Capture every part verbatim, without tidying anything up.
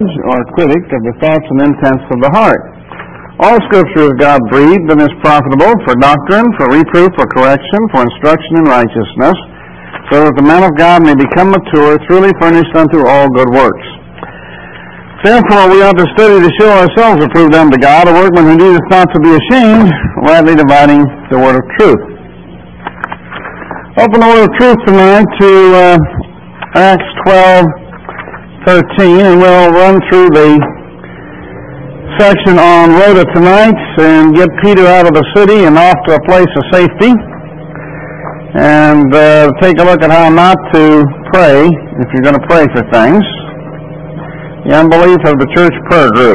or critic of the thoughts and intents of the heart. All Scripture is God-breathed and is profitable for doctrine, for reproof, for correction, for instruction in righteousness, so that the man of God may become mature, truly furnished unto all good works. Therefore we ought to study to show ourselves approved unto God, a workman who needeth not to be ashamed, rightly dividing the word of truth. Open the word of truth tonight to uh, Acts twelve thirteen, and we'll run through the section on Rhoda tonight and get Peter out of the city and off to a place of safety, and uh, take a look at how not to pray if you're going to pray for things. The unbelief of the church prayer group.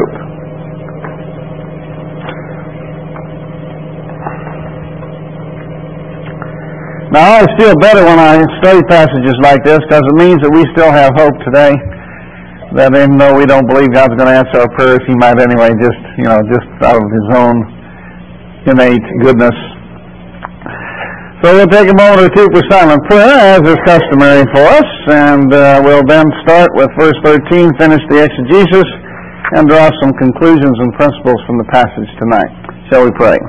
Now, I always feel better when I study passages like this, because it means that we still have hope today. That even though we don't believe God's going to answer our prayers, He might anyway, just, you know, just out of His own innate goodness. So we'll take a moment or two for silent prayer, as is customary for us, and uh, we'll then start with verse thirteen, finish the exegesis, and draw some conclusions and principles from the passage tonight. Shall we pray?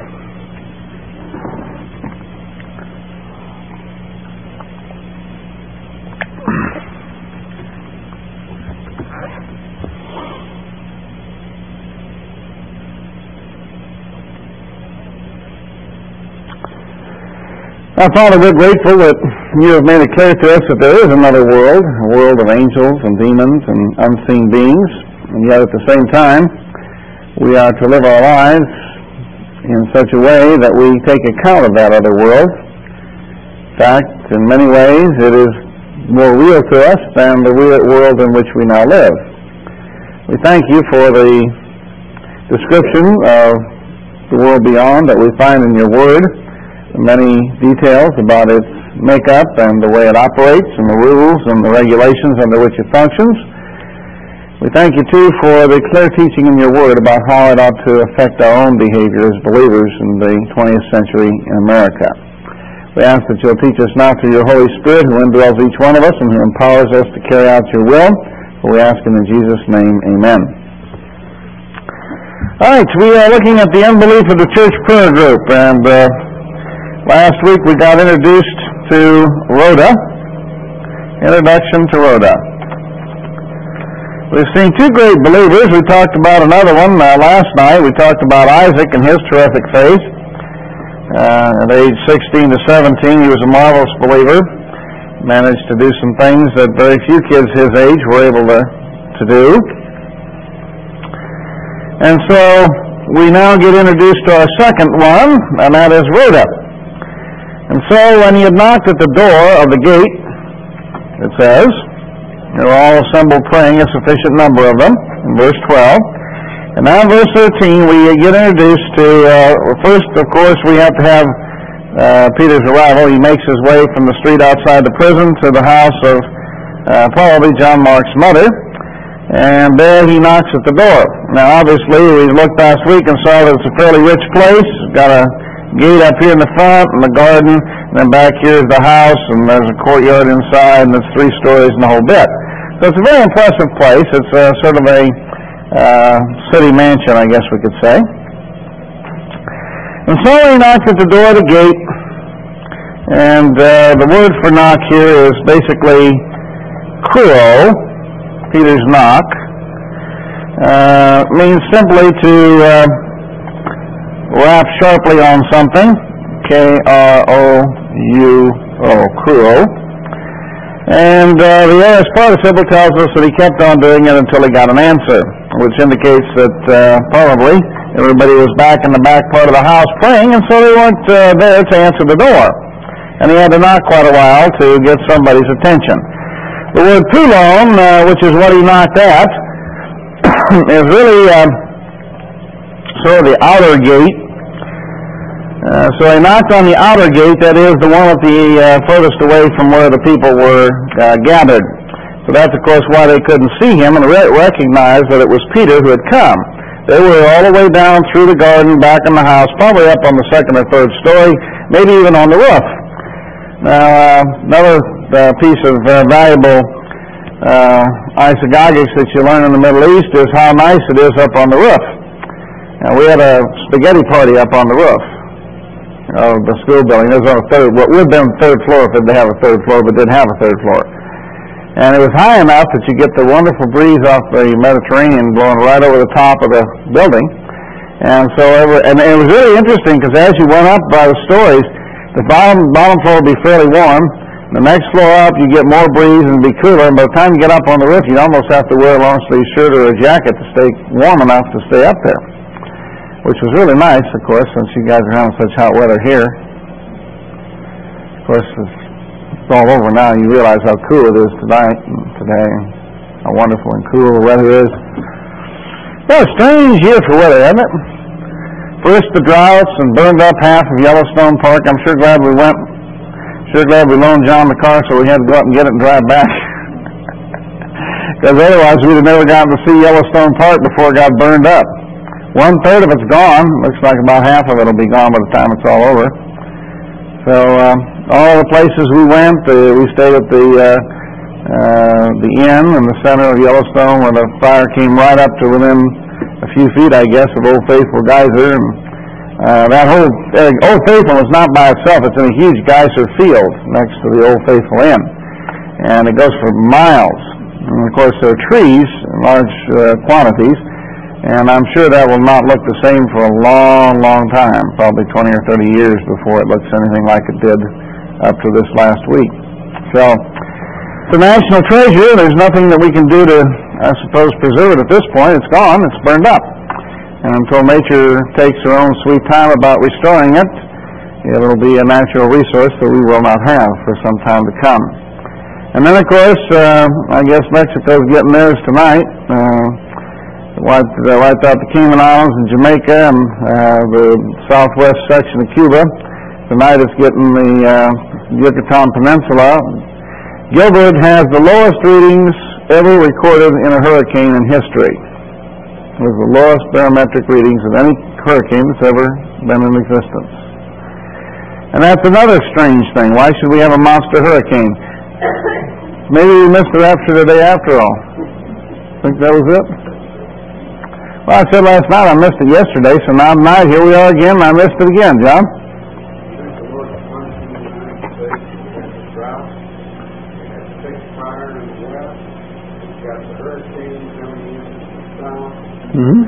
Our Father, we're grateful that You have made it clear to us that there is another world, a world of angels and demons and unseen beings, and yet at the same time we are to live our lives in such a way that we take account of that other world. In fact, in many ways it is more real to us than the real world in which we now live. We thank You for the description of the world beyond that we find in Your Word, many details about its makeup and the way it operates and the rules and the regulations under which it functions. We thank You, too, for the clear teaching in Your Word about how it ought to affect our own behavior as believers in the twentieth century in America. We ask that You'll teach us now through Your Holy Spirit, who indwells each one of us and who empowers us to carry out Your will. For we ask in Jesus' name, amen. All right, we are looking at the unbelief of the church prayer group, and uh, last week we got introduced to Rhoda. Introduction to Rhoda. We've seen two great believers. We talked about another one uh, last night. We talked about Isaac and his terrific faith. Uh, at age sixteen to seventeen, he was a marvelous believer. Managed to do some things that very few kids his age were able to, to do. And so we now get introduced to our second one, and that is Rhoda. And so when he had knocked at the door of the gate, it says, they were all assembled praying, a sufficient number of them, in verse twelve. And now in verse thirteen, we get introduced to, uh, first, of course, we have to have uh, Peter's arrival. He makes his way from the street outside the prison to the house of uh, probably John Mark's mother. And there he knocks at the door. Now, obviously, we looked last week and saw that it's a fairly rich place. It's got a gate up here in the front and the garden, and then back here is the house, and there's a courtyard inside, and it's three stories and the whole bit. So it's a very impressive place. It's a, sort of a uh, city mansion, I guess we could say. And so he knocks at the door of the gate, and uh, the word for knock here is basically kruo. Peter's knock uh, means simply to uh, rap sharply on something, K R O U O, kruo. And uh, the aorist participle tells us that he kept on doing it until he got an answer, which indicates that uh, probably everybody was back in the back part of the house praying, and so they weren't uh, there to answer the door. And he had to knock quite a while to get somebody's attention. The word pulon, uh, which is what he knocked at, is really uh, sort of the outer gate. Uh, so he knocked on the outer gate, that is the one at the uh, furthest away from where the people were uh, gathered. So that's, of course, why they couldn't see him and re- recognize that it was Peter who had come. They were all the way down through the garden, back in the house, probably up on the second or third story, maybe even on the roof. Now, uh, another uh, piece of uh, valuable uh, isagogics that you learn in the Middle East is how nice it is up on the roof. And we had a spaghetti party up on the roof of the school building. It was on the third, what would have been the third floor if it didn't have a third floor, but didn't have a third floor. And it was high enough that you get the wonderful breeze off the Mediterranean blowing right over the top of the building. And so, it was, and it was really interesting because as you went up by the stories, the bottom bottom floor would be fairly warm. The next floor up, you get more breeze and it'd be cooler. And by the time you get up on the roof, you'd almost have to wear a long sleeve shirt or a jacket to stay warm enough to stay up there, which was really nice, of course, since you guys are having such hot weather here. Of course, it's all over now. You realize how cool it is tonight and today, how wonderful and cool the weather is. Well, a strange year for weather, isn't it? First the droughts and burned up half of Yellowstone Park. I'm sure glad we went. Sure glad we loaned John the car so we had to go up and get it and drive back. Because otherwise we'd have never gotten to see Yellowstone Park before it got burned up. One third of it's gone. Looks like about half of it will be gone by the time it's all over. So uh, all the places we went, uh, we stayed at the uh, uh, the inn in the center of Yellowstone where the fire came right up to within a few feet, I guess, of Old Faithful Geyser. And uh, that whole uh, Old Faithful is not by itself. It's in a huge geyser field next to the Old Faithful Inn, and it goes for miles. And of course, there are trees in large uh, quantities. And I'm sure that will not look the same for a long, long time, probably twenty or thirty years before it looks anything like it did up to this last week. So, it's a national treasure. There's nothing that we can do to, I suppose, preserve it at this point. It's gone. It's burned up. And until nature takes her own sweet time about restoring it, it'll be a natural resource that we will not have for some time to come. And then, of course, uh, I guess Mexico's getting theirs tonight. Uh, Wiped, uh, wiped out the Cayman Islands and Jamaica and uh, the southwest section of Cuba. Tonight it's getting the uh, Yucatan Peninsula. Gilbert has the lowest readings ever recorded in a hurricane in history. It was the lowest barometric readings of any hurricane that's ever been in existence. And that's another strange thing. Why should we have a monster hurricane? Maybe we missed the rapture today after all. Think that was it? Well, I said last night I missed it yesterday, so now tonight here we are again, and I missed it again, John. Mm-hmm.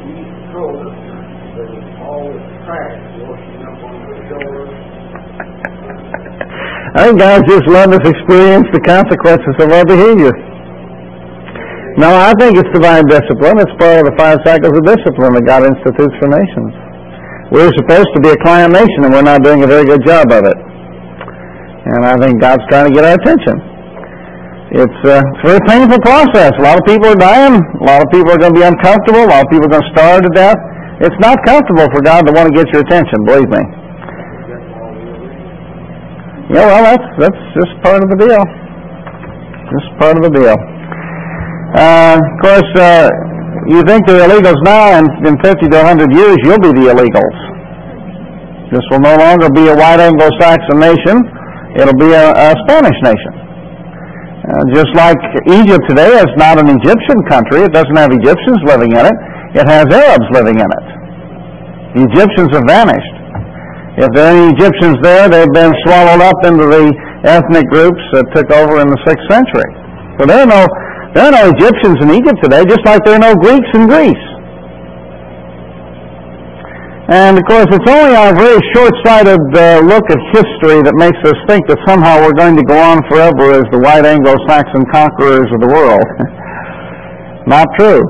I think guys just let us experience the consequences of our behavior. No, I think it's divine discipline. It's part of the five cycles of discipline that God institutes for nations. We're supposed to be a client nation, and we're not doing a very good job of it. And I think God's trying to get our attention. It's, uh, it's a very painful process. A lot of people are dying. A lot of people are going to be uncomfortable. A lot of people are going to starve to death. It's not comfortable for God to want to get your attention, believe me. Yeah, well, that's, that's just part of the deal. Just part of the deal. Uh, of course, uh, you think they're illegals now, and in fifty to a hundred years, you'll be the illegals. This will no longer be a white Anglo-Saxon nation. It'll be a, a Spanish nation. Uh, just like Egypt today is not an Egyptian country. It doesn't have Egyptians living in it. It has Arabs living in it. The Egyptians have vanished. If there are any Egyptians there, they've been swallowed up into the ethnic groups that took over in the sixth century. So there are no... There are no Egyptians in Egypt today, just like there are no Greeks in Greece. And, of course, it's only our very short-sighted uh, look at history that makes us think that somehow we're going to go on forever as the white Anglo-Saxon conquerors of the world. Not true.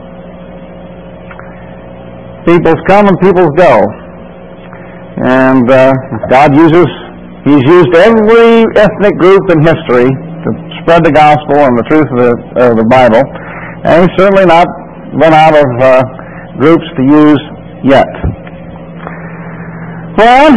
Peoples come and peoples go. And uh, God uses, He's used every ethnic group in history to spread the gospel and the truth of the, uh, the Bible, and he's certainly not run out of uh, groups to use yet. Well,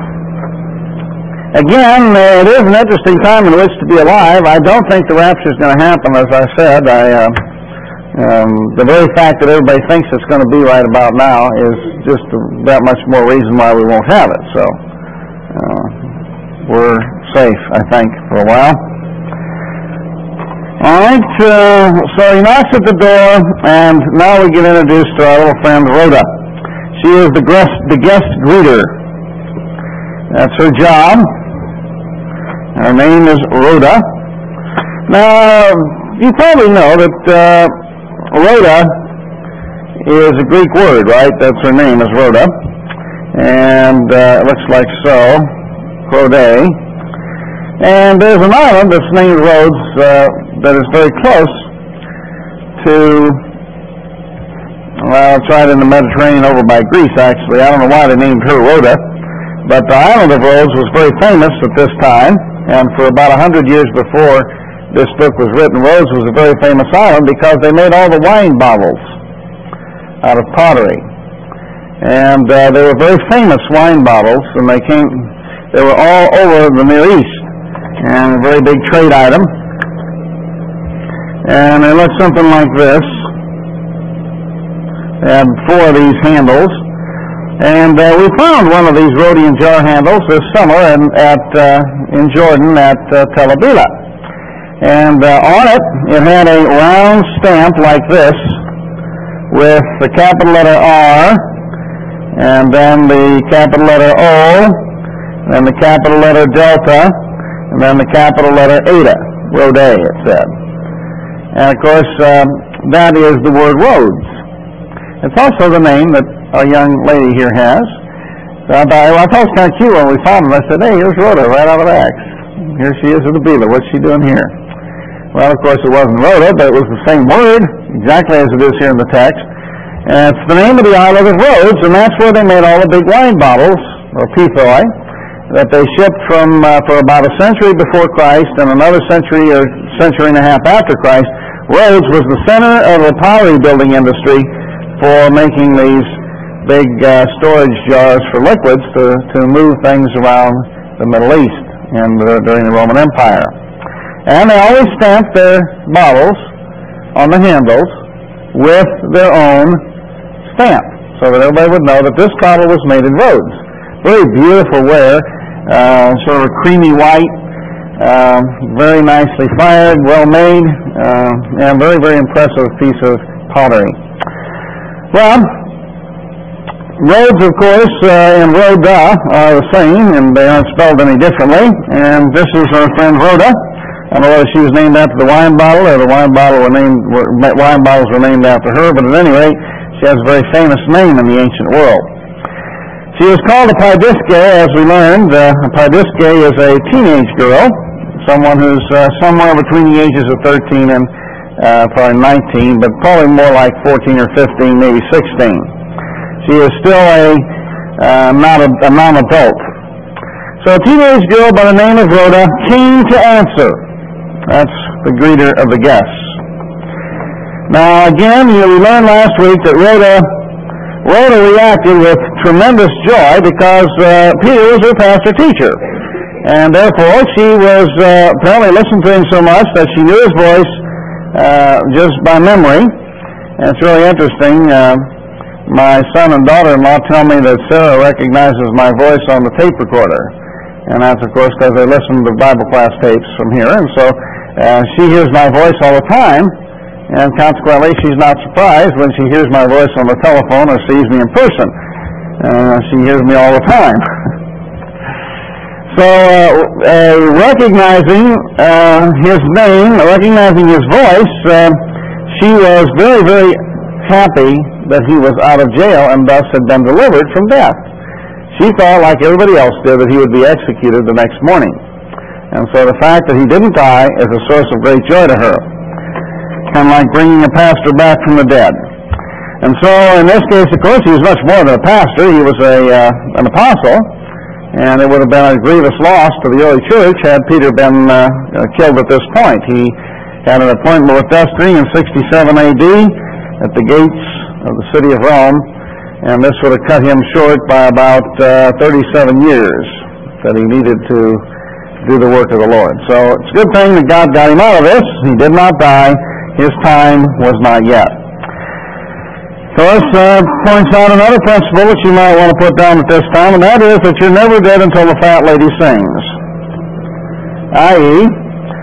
again, uh, it is an interesting time in which to be alive. I don't think the rapture is going to happen, as I said. I, uh, um, the very fact that everybody thinks it's going to be right about now is just that much more reason why we won't have it. So uh, we're safe, I think, for a while. All right, uh, so he knocks at the door, and now we get introduced to our little friend Rhoda. She is the guest, the guest greeter. That's her job. Her name is Rhoda. Now, you probably know that uh, Rhoda is a Greek word, right? That's her name, is Rhoda. And uh, it looks like so, Rhodae. And there's an island that's named Rhodes uh, that is very close to, well, it's right in the Mediterranean over by Greece, actually. I don't know why they named her Rhoda, but the island of Rhodes was very famous at this time, and for about a hundred years before this book was written, Rhodes was a very famous island because they made all the wine bottles out of pottery. And uh, they were very famous wine bottles, and they came, they were all over the Near East, and a very big trade item. And they look something like this. They had four of these handles. And uh, we found one of these Rhodian jar handles this summer in, at, uh, in Jordan at uh, Tel Abila. And uh, on it, it had a round stamp like this with the capital letter R, and then the capital letter O, then the capital letter Delta, and then the capital letter Eta, Rhodae, it said. And of course, um, that is the word Rhodes. It's also the name that our young lady here has. So I thought, well, I thought it was kind of cute when we found it. I said, hey, here's Rhoda, right out of Acts. Here she is at the Bela. What's she doing here? Well, of course, it wasn't Rhoda, but it was the same word, exactly as it is here in the text. And it's the name of the island of Rhodes, and that's where they made all the big wine bottles, or pithoi, that they shipped from uh, for about a century before Christ and another century or century and a half after Christ. Rhodes was the center of the pottery building industry for making these big uh, storage jars for liquids to, to move things around the Middle East and uh, during the Roman Empire. And they always stamped their bottles on the handles with their own stamp, so that everybody would know that this bottle was made in Rhodes. Very beautiful ware, uh, sort of creamy white, uh, very nicely fired, well made, uh, and very, very impressive piece of pottery. Well, Rhodes, of course, uh, and Rhoda are the same, and they aren't spelled any differently. And this is our friend Rhoda. I don't know whether she was named after the wine bottle or the wine bottle were named were, wine bottles were named after her, but at any rate, she has a very famous name in the ancient world. She was called a Paidiske, as we learned. Uh, a Paidiske is a teenage girl, someone who's uh, somewhere between the ages of thirteen and uh, probably nineteen, but probably more like fourteen or fifteen, maybe sixteen. She is still a uh, not a, a non-adult. So a teenage girl by the name of Rhoda came to answer. That's the greeter of the guests. Now again, you know, we learned last week that Rhoda, Rhoda reacted with tremendous joy because uh, Peter was her pastor teacher. And therefore she was uh, apparently listened to him so much that she knew his voice uh, just by memory. And it's really interesting. Uh, my son and daughter-in-law tell me that Sarah recognizes my voice on the tape recorder. And that's, of course, because they listen to Bible class tapes from here. And so uh, she hears my voice all the time, and consequently she's not surprised when she hears my voice on the telephone or sees me in person. Uh, she hears me all the time. So uh, uh, recognizing uh, his name, recognizing his voice, uh, she was very, very happy that he was out of jail and thus had been delivered from death. She thought, like everybody else did, that he would be executed the next morning. And so the fact that he didn't die is a source of great joy to her. Kind of like bringing a pastor back from the dead. And so in this case, of course, he was much more than a pastor. He was a uh, an apostle. And it would have been a grievous loss to the early church had Peter been uh, uh, killed at this point. He had an appointment with Destiny in sixty-seven A D at the gates of the city of Rome. And this would have cut him short by about uh, thirty-seven years that he needed to do the work of the Lord. So it's a good thing that God got him out of this. He did not die. His time was not yet. So this uh, points out another principle that you might want to put down at this time, and that is that you're never dead until the fat lady sings. that is,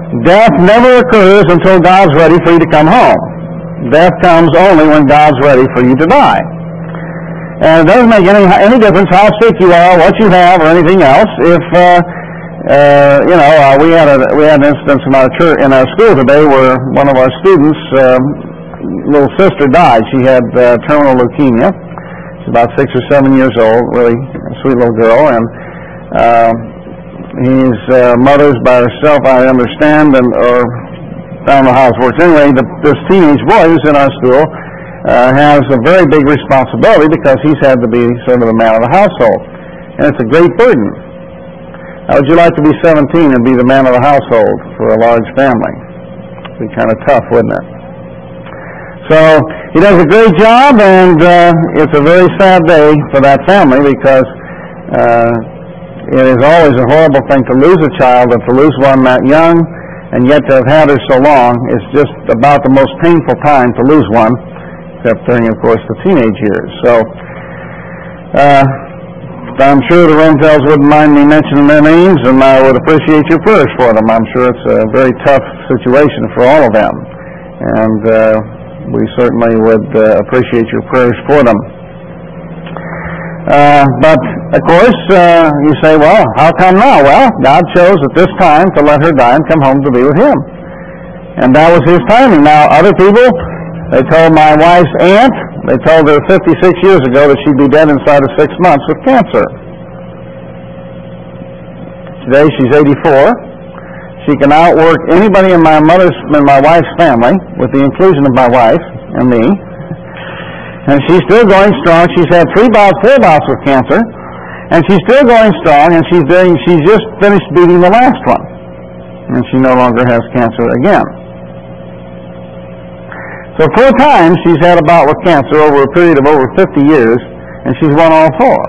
Death never occurs until God's ready for you to come home. Death comes only when God's ready for you to die. And it doesn't make any any difference how sick you are, what you have, or anything else. If uh, uh, you know, uh, we had a we had an instance in our church, in our school today where one of our students' um, little sister died. She had uh, terminal leukemia. She's about six or seven years old, really a sweet little girl, and. Uh, His uh, mother's by herself, I understand, and or I don't know how it works. Anyway, the, this teenage boy who's in our school uh, has a very big responsibility because he's had to be sort of the man of the household, and it's a great burden. How would you like to be seventeen and be the man of the household for a large family? It'd be kind of tough, wouldn't it? So he does a great job, and uh, it's a very sad day for that family because. Uh, It is always a horrible thing to lose a child, and to lose one that young, and yet to have had her so long is just about the most painful time to lose one, except during, of course, the teenage years. So, uh, I'm sure the Rentels wouldn't mind me mentioning their names, and I would appreciate your prayers for them. I'm sure it's a very tough situation for all of them, and uh, we certainly would uh, appreciate your prayers for them. Uh, but, of course, uh, you say, well, how come now? Well, God chose at this time to let her die and come home to be with Him. And that was His timing. Now, other people, they told my wife's aunt, they told her fifty-six years ago that she'd be dead inside of six months with cancer. Today, she's eighty-four. She can outwork anybody in my mother's, in my wife's family, with the inclusion of my wife and me. And she's still going strong. She's had three bouts, four bouts with cancer, and she's still going strong, and she's doing, she's just finished beating the last one. And she no longer has cancer again. So four times she's had a bout with cancer over a period of over fifty years, and she's won all four.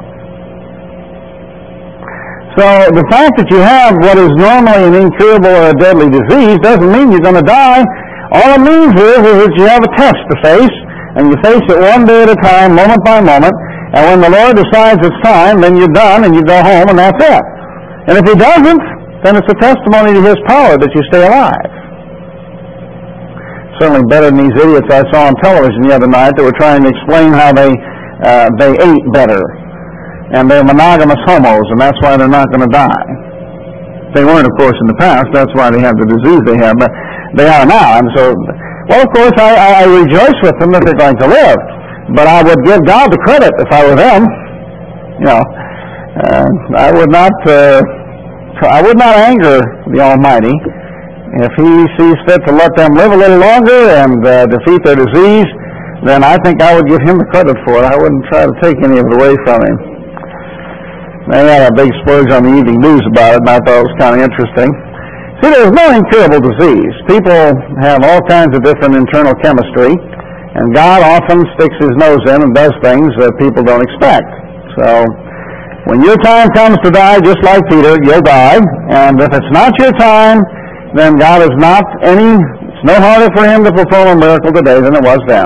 So the fact that you have what is normally an incurable or a deadly disease doesn't mean you're going to die. All it means is, is that you have a test to face, and you face it one day at a time, moment by moment, and when the Lord decides it's time, then you're done, and you go home, and that's it. And if He doesn't, then it's a testimony to His power that you stay alive. Certainly better than these idiots I saw on television the other night that were trying to explain how they uh, they ate better. And they're monogamous homos, and that's why they're not going to die. They weren't, of course, in the past. That's why they have the disease they have, but they are now. And so... Well, of course, I, I, I rejoice with them that they're going to live, but I would give God the credit if I were them. You know, uh, I would not, uh, I would not anger the Almighty if He sees fit to let them live a little longer and uh, defeat their disease. Then I think I would give Him the credit for it. I wouldn't try to take any of it away from Him. They had a big splurge on the evening news about it, and I thought it was kind of interesting. See, there's no incurable disease. People have all kinds of different internal chemistry, and God often sticks His nose in and does things that people don't expect. So, when your time comes to die, just like Peter, you'll die, and if it's not your time, then God is not any, it's no harder for Him to perform a miracle today than it was then.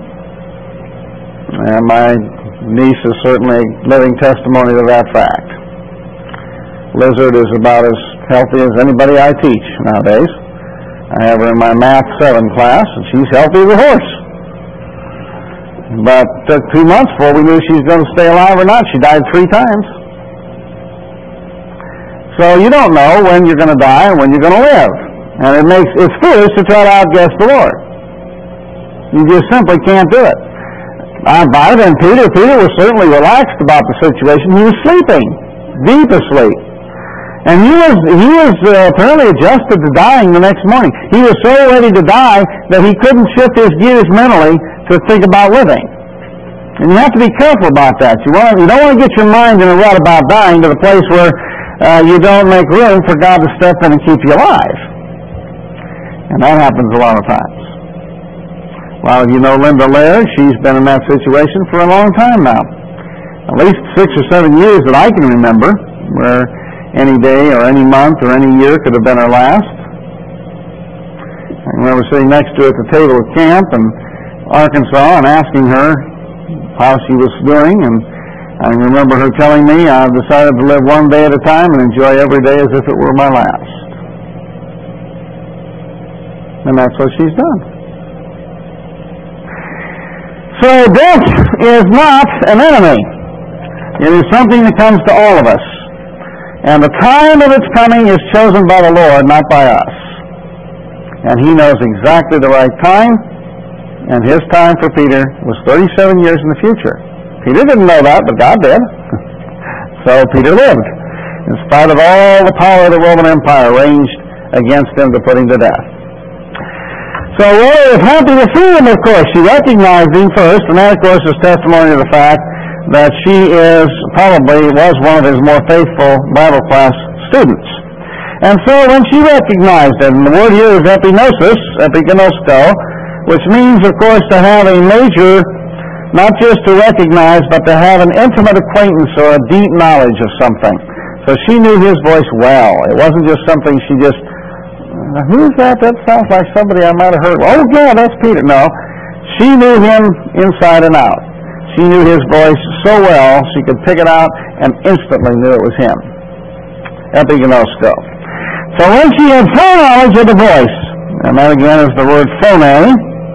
And my niece is certainly a living testimony to that fact. Lizard is about as healthy as anybody I teach nowadays. I have her in my Math seven class, and she's healthy as a horse. But it took two months before we knew she was going to stay alive or not. She died three times. So you don't know when you're going to die and when you're going to live. And it makes it's foolish to try to outguess the Lord. You just simply can't do it. I bought it, and Peter, Peter was certainly relaxed about the situation. He was sleeping, deep asleep. And he was he was uh, apparently adjusted to dying the next morning. He was so ready to die that he couldn't shift his gears mentally to think about living. And you have to be careful about that. You want you don't want to get your mind in a rut about dying to the place where uh, you don't make room for God to step in and keep you alive. And that happens a lot of times. Well, you know Linda Laird. She's been in that situation for a long time now. At least six or seven years that I can remember, where any day or any month or any year could have been her last. I remember sitting next to her at the table at camp in Arkansas and asking her how she was doing, and I remember her telling me, I've decided to live one day at a time and enjoy every day as if it were my last. And that's what she's done. So death is not an enemy. It is something that comes to all of us. And the time of its coming is chosen by the Lord, not by us. And He knows exactly the right time, and His time for Peter was thirty-seven years in the future. Peter didn't know that, but God did. So Peter lived, in spite of all the power of the Roman Empire ranged against him to put him to death. So Rhoda is happy to see him, of course. She recognized him first, and that, of course, is testimony to the fact that she is probably was one of his more faithful Bible class students. And so when she recognized him, the word here is epignosis, epignosko, which means, of course, to have a major, not just to recognize, but to have an intimate acquaintance or a deep knowledge of something. So she knew his voice well. It wasn't just something she just, who's that? That sounds like somebody I might have heard. Oh, yeah, that's Peter. No, she knew him inside and out. She knew his voice so well, she could pick it out and instantly knew it was him. Epignosko. So when she had full knowledge of the voice, and that again is the word phone,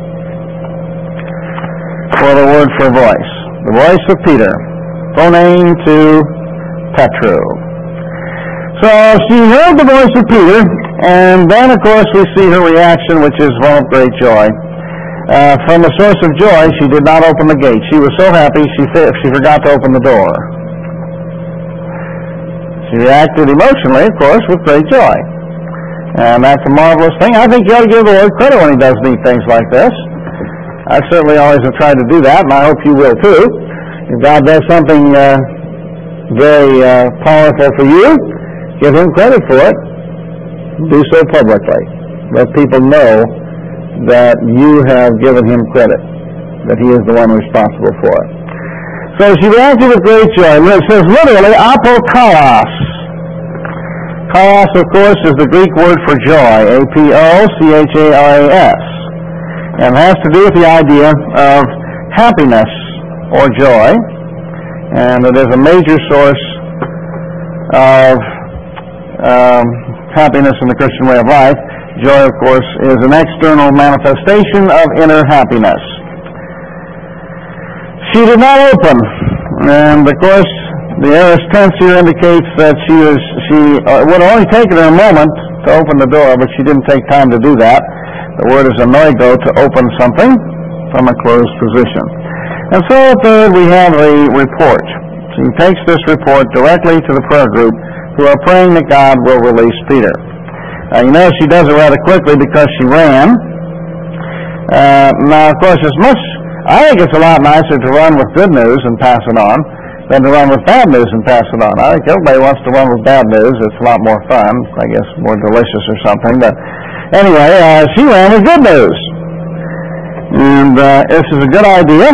for the word for voice. The voice of Peter. Phone to Petru. So she heard the voice of Peter, and then, of course, we see her reaction, which is one of great joy. Uh, from a source of joy, she did not open the gate. She was so happy, she she forgot to open the door. She reacted emotionally, of course, with great joy. And that's a marvelous thing. I think you ought to give the Lord credit when He does neat things like this. I certainly always have tried to do that, and I hope you will too. If God does something uh, very uh, powerful for you, give Him credit for it. Do so publicly. Let people know that you have given Him credit, that He is the one responsible for it. So she reacted with great joy. It says literally, apokalos. Kalos, of course, is the Greek word for joy, A P O C H A R A S. And has to do with the idea of happiness or joy. And it is a major source of um, happiness in the Christian way of life. Joy, of course, is an external manifestation of inner happiness. She did not open, and of course, the aorist tense here indicates that she was she uh, it would have only taken her a moment to open the door, but she didn't take time to do that. The word is anoigo, to open something from a closed position. And so, third, we have a report. She takes this report directly to the prayer group, who are praying that God will release Peter. Uh, you know, she does it rather quickly because she ran. Uh, now, of course, it's much, I think it's a lot nicer to run with good news and pass it on than to run with bad news and pass it on. I think everybody wants to run with bad news. It's a lot more fun, I guess more delicious or something. But anyway, uh, she ran with good news. And uh, this is a good idea.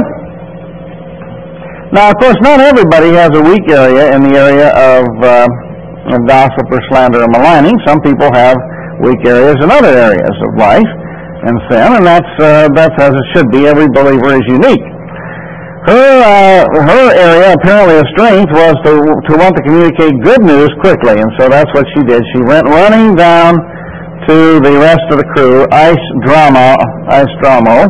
Now, of course, not everybody has a weak area in the area of... Uh, of gossip or slander or maligning. Some people have weak areas in other areas of life and sin, and that's uh, that's as it should be. Every believer is unique. Her uh, her area apparently of strength was to to want to communicate good news quickly, and so that's what she did. She went running down to the rest of the crew. Ice drama, ice dramo.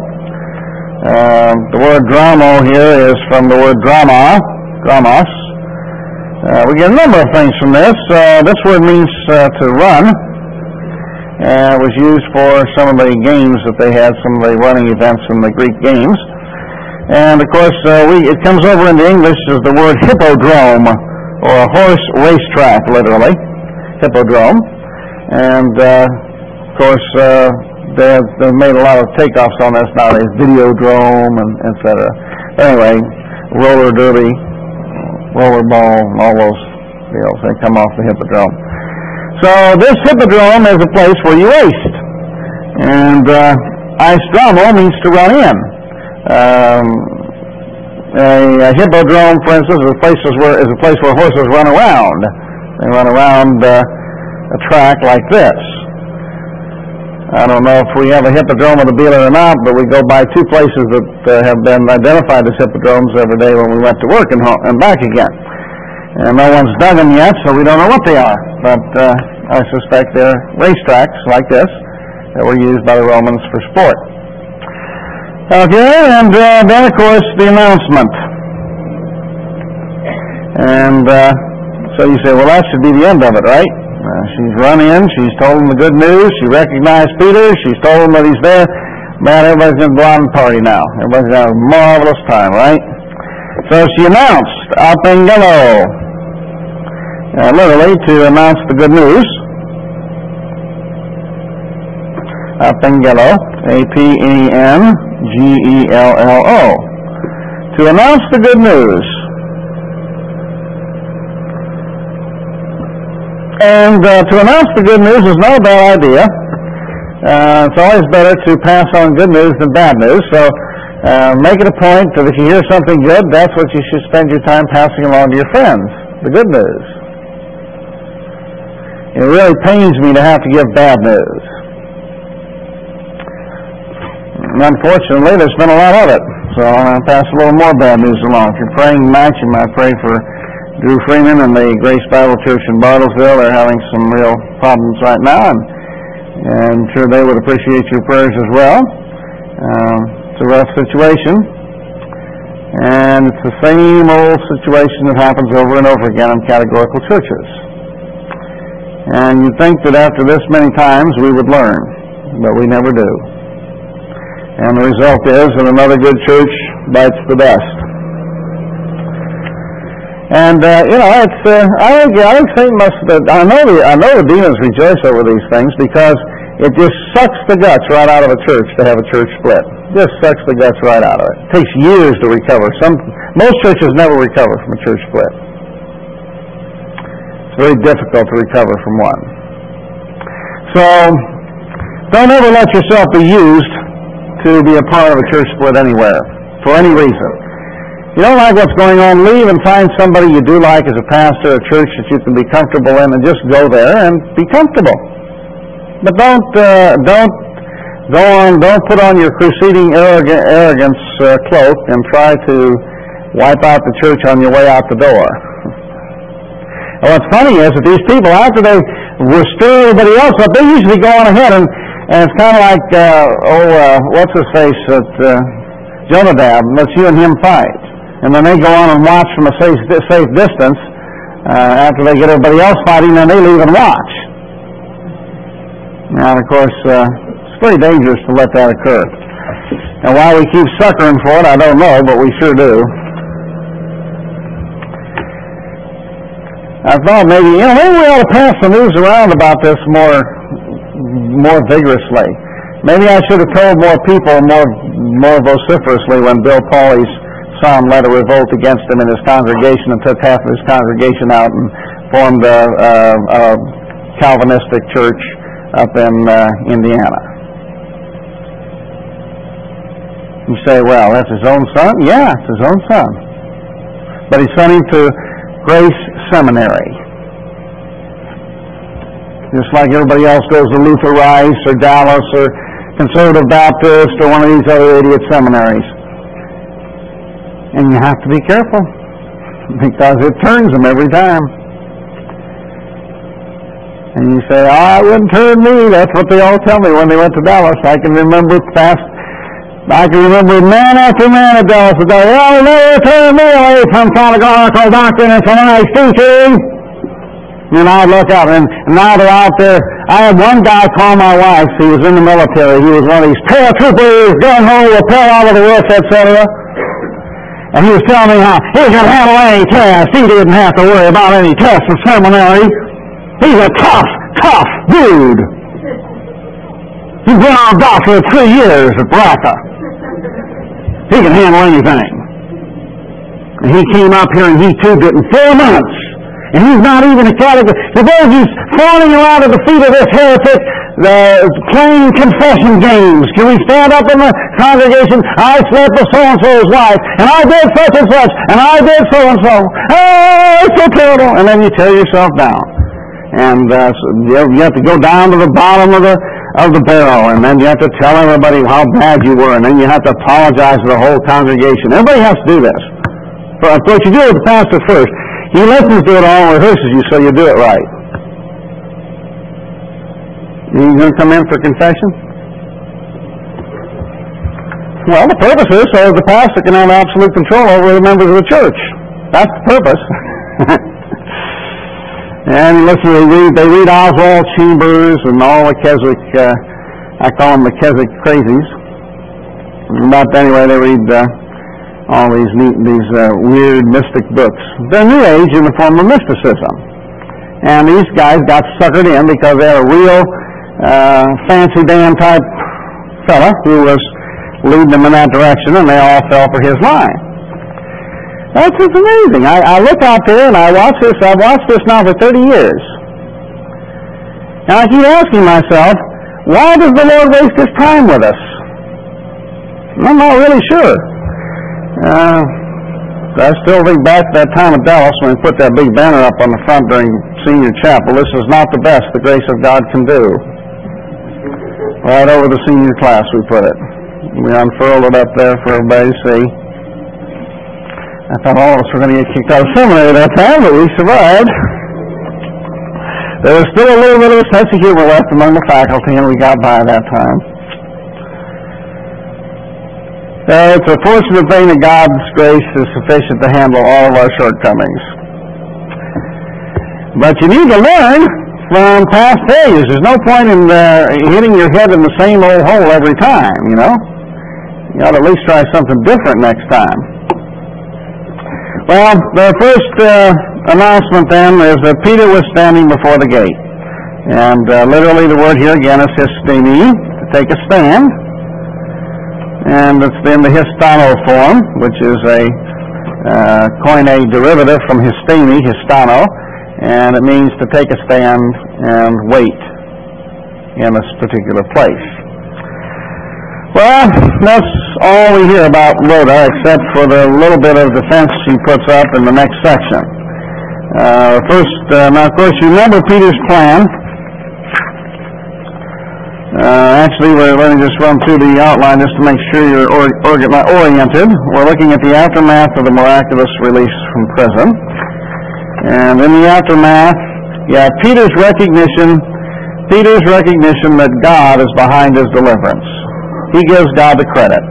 Uh, the word dramo here is from the word drama, dramos. Uh, we get a number of things from this. Uh, this word means uh, to run. Uh, it was used for some of the games that they had, some of the running events in the Greek games. And, of course, uh, we, it comes over into English as the word hippodrome, or a horse racetrack, literally. Hippodrome. And, uh, of course, uh, they have, they've made a lot of takeoffs on this nowadays, videodrome, and et cetera. Anyway, roller derby, rollerball, and all those deals, they come off the hippodrome. So this hippodrome is a place where you raced. And uh, istramo means to run in. Um, a, a hippodrome, for instance, is a, places where, is a place where horses run around. They run around uh, a track like this. I don't know if we have a hippodrome at the Beeler or not, but we go by two places that uh, have been identified as hippodromes every day when we went to work and, home, and back again. And no one's dug them yet, so we don't know what they are. But uh, I suspect they're racetracks like this, that were used by the Romans for sport. Okay, and uh, then, of course, the announcement. And uh, so you say, well, that should be the end of it, right? Uh, she's run in, she's told him the good news, she recognized Peter, she's told him that he's there. Man, everybody's going to go out and party now. Everybody's going to have a marvelous time, right? So she announced, apengelo, uh, literally to announce the good news. Apengelo, A P E N G E L L O, to announce the good news. And uh, to announce the good news is no bad idea. Uh, it's always better to pass on good news than bad news. So uh, make it a point that if you hear something good, that's what you should spend your time passing along to your friends, the good news. It really pains me to have to give bad news. And unfortunately, there's been a lot of it. So I'm going to pass a little more bad news along. If you're praying much, you might pray for Drew Freeman and the Grace Bible Church in Bartlesville. They're having some real problems right now, and, and I'm sure they would appreciate your prayers as well. Um, it's a rough situation, and it's the same old situation that happens over and over again in categorical churches. And you'd think that after this many times we would learn, but we never do. And the result is that another good church bites the dust. And uh, you know, it's uh, I think I think Satan must. Uh, I know the I know the demons rejoice over these things because it just sucks the guts right out of a church to have a church split. Just sucks the guts right out of it. It takes years to recover. Some most churches never recover from a church split. It's very difficult to recover from one. So don't ever let yourself be used to be a part of a church split anywhere for any reason. You don't like what's going on, leave and find somebody you do like as a pastor, a church that you can be comfortable in, and just go there and be comfortable. But don't uh, don't go on, don't put on your crusading arrogant, arrogance uh, cloak and try to wipe out the church on your way out the door. And what's funny is that these people, after they stir everybody else up, they usually go on ahead and, and it's kind of like uh, oh uh, what's his face at uh, Jonadab, let's you and him fight. And then they go on and watch from a safe, safe distance uh, after they get everybody else fighting, then they leave and watch. And of course, uh, it's pretty dangerous to let that occur. And why we keep suckering for it, I don't know, but we sure do. I thought maybe, you know, maybe we ought to pass the news around about this more, more vigorously. Maybe I should have told more people more, more vociferously when Bill Pauley's son led a revolt against him in his congregation and took half of his congregation out and formed a, a, a Calvinistic church up in uh, Indiana. You say, well, that's his own son? Yeah, it's his own son. But he sent him to Grace Seminary. Just like everybody else goes to Luther Rice or Dallas or Conservative Baptist or one of these other idiot seminaries. And you have to be careful because it turns them every time. And you say, oh, it wouldn't turn me. That's what they all tell me when they went to Dallas. I can remember past, I can remember man after man at Dallas that they all never turn me away from categorical doctrine and from nice teaching. And I'd look up, and now they're out there. I had one guy call my wife. He was in the military. He was one of these paratroopers, gung-ho, rappel out of the roof, et cetera. And he was telling me how he could handle any test. He didn't have to worry about any tests for seminary. He's a tough, tough dude. He's been on doctor for three years at Braca. He can handle anything. And he came up here and he tubed it in four months. And he's not even a category. Suppose he's falling around at the feet of this heretic, the playing confession games. Can we stand up in the congregation? I slept with so-and-so's wife, and I did such and such, and I did so-and-so. Oh, it's so terrible. And then you tear yourself down. And uh, so you have to go down to the bottom of the of the barrel, and then you have to tell everybody how bad you were, and then you have to apologize to the whole congregation. Everybody has to do this. But what you do with the pastor first, he listens to it all and rehearses you so you do it right. You going to come in for confession? Well, the purpose is so the pastor can have absolute control over the members of the church. That's the purpose. And listen, they read, they read Oswald Chambers and all the Keswick, uh, I call them the Keswick crazies. But anyway, they read uh, all these neat, these uh, weird mystic books. They're New Age in the form of mysticism. And these guys got suckered in because they're a real uh, fancy Dan type fella who was leading them in that direction, and they all fell for his line. That's just amazing. I, I look out there and I watch this. I've watched this now for thirty years. And I keep asking myself, why does the Lord waste His time with us? I'm not really sure. Uh, I still think back to that time at Dallas when we put that big banner up on the front during senior chapel. This is not the best the grace of God can do. Right over the senior class we put it. We unfurled it up there for everybody to see. I thought all of us were going to get kicked out of seminary that time, but we survived. There was still a little bit of a sense of humor left among the faculty, and we got by that time. Uh, it's a fortunate thing that God's grace is sufficient to handle all of our shortcomings. But you need to learn from past failures. There's no point in uh, hitting your head in the same old hole every time, you know. You ought to at least try something different next time. Well, the first uh, announcement then is that Peter was standing before the gate. And uh, literally the word here again is histemi, to take a stand. And it's in the histano form, which is a uh, Koine derivative from histemi, histano. And it means to take a stand and wait in a particular place. Well, that's all we hear about Rhoda, except for the little bit of defense she puts up in the next section. Uh, first, uh, now of course you remember Peter's plan. Uh, actually, we're, let me just run through the outline just to make sure you're or, or, oriented. We're looking at the aftermath of the miraculous release from prison. And in the aftermath, you have Peter's recognition, Peter's recognition that God is behind his deliverance. He gives God the credit.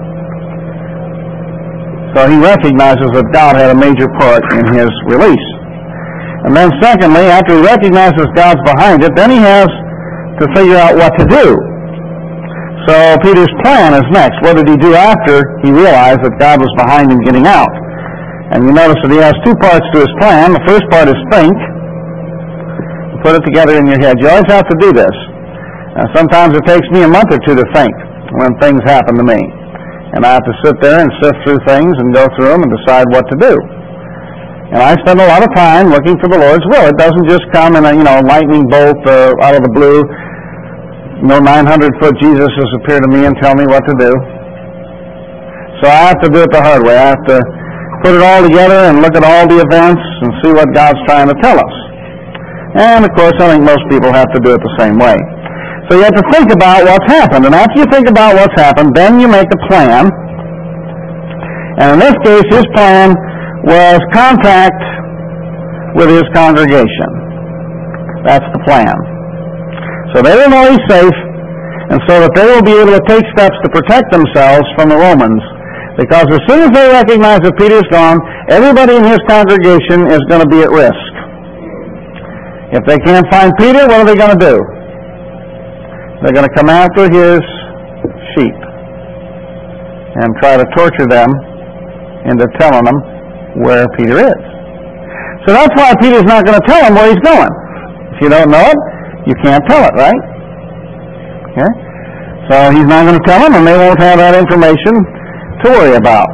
So he recognizes that God had a major part in his release. And then secondly, after he recognizes God's behind it, then he has to figure out what to do. So Peter's plan is next. What did he do after he realized that God was behind him getting out? And you notice that he has two parts to his plan. The first part is think. Put it together in your head. You always have to do this. Now, sometimes it takes me a month or two to think when things happen to me. And I have to sit there and sift through things and go through them and decide what to do. And I spend a lot of time looking for the Lord's will. It doesn't just come in a, you know, lightning bolt uh, out of the blue. No nine hundred foot Jesus has appeared to me and tell me what to do. So I have to do it the hard way. I have to put it all together and look at all the events and see what God's trying to tell us. And, of course, I think most people have to do it the same way. So you have to think about what's happened. And after you think about what's happened, then you make a plan. And in this case, his plan was contact with his congregation. That's the plan. So they will know he's safe, and so that they will be able to take steps to protect themselves from the Romans. Because as soon as they recognize that Peter's gone, everybody in his congregation is going to be at risk. If they can't find Peter, what are they going to do? They're going to come after his sheep and try to torture them into telling them where Peter is. So that's why Peter's not going to tell them where he's going. If you don't know it, you can't tell it, right? Okay? So he's not going to tell them, and they won't have that information to worry about.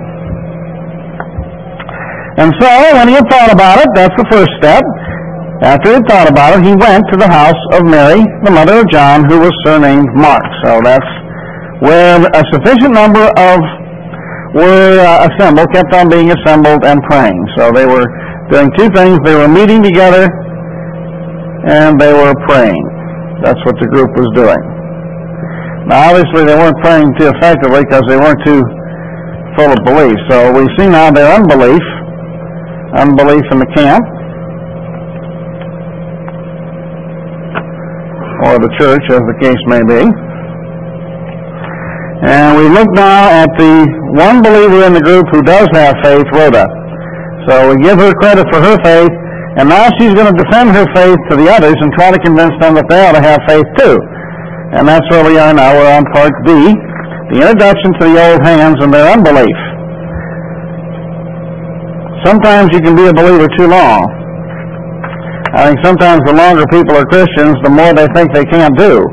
And so when he had thought about it, that's the first step. After he had thought about it, he went to the house of Mary, the mother of John, who was surnamed Mark. So that's where a sufficient number of were uh, assembled, kept on being assembled and praying. So they were doing two things. They were meeting together and they were praying. That's what the group was doing. Now obviously they weren't praying too effectively because they weren't too full of belief. So we see now their unbelief, unbelief in the camp. or the church, as the case may be. And we look now at the one believer in the group who does have faith, Rhoda. So we give her credit for her faith, and now she's going to defend her faith to the others and try to convince them that they ought to have faith too. And that's where we are now. We're on part B, the introduction to the old hands and their unbelief. Sometimes you can be a believer too long. I think sometimes the longer people are Christians, the more they think they can't do.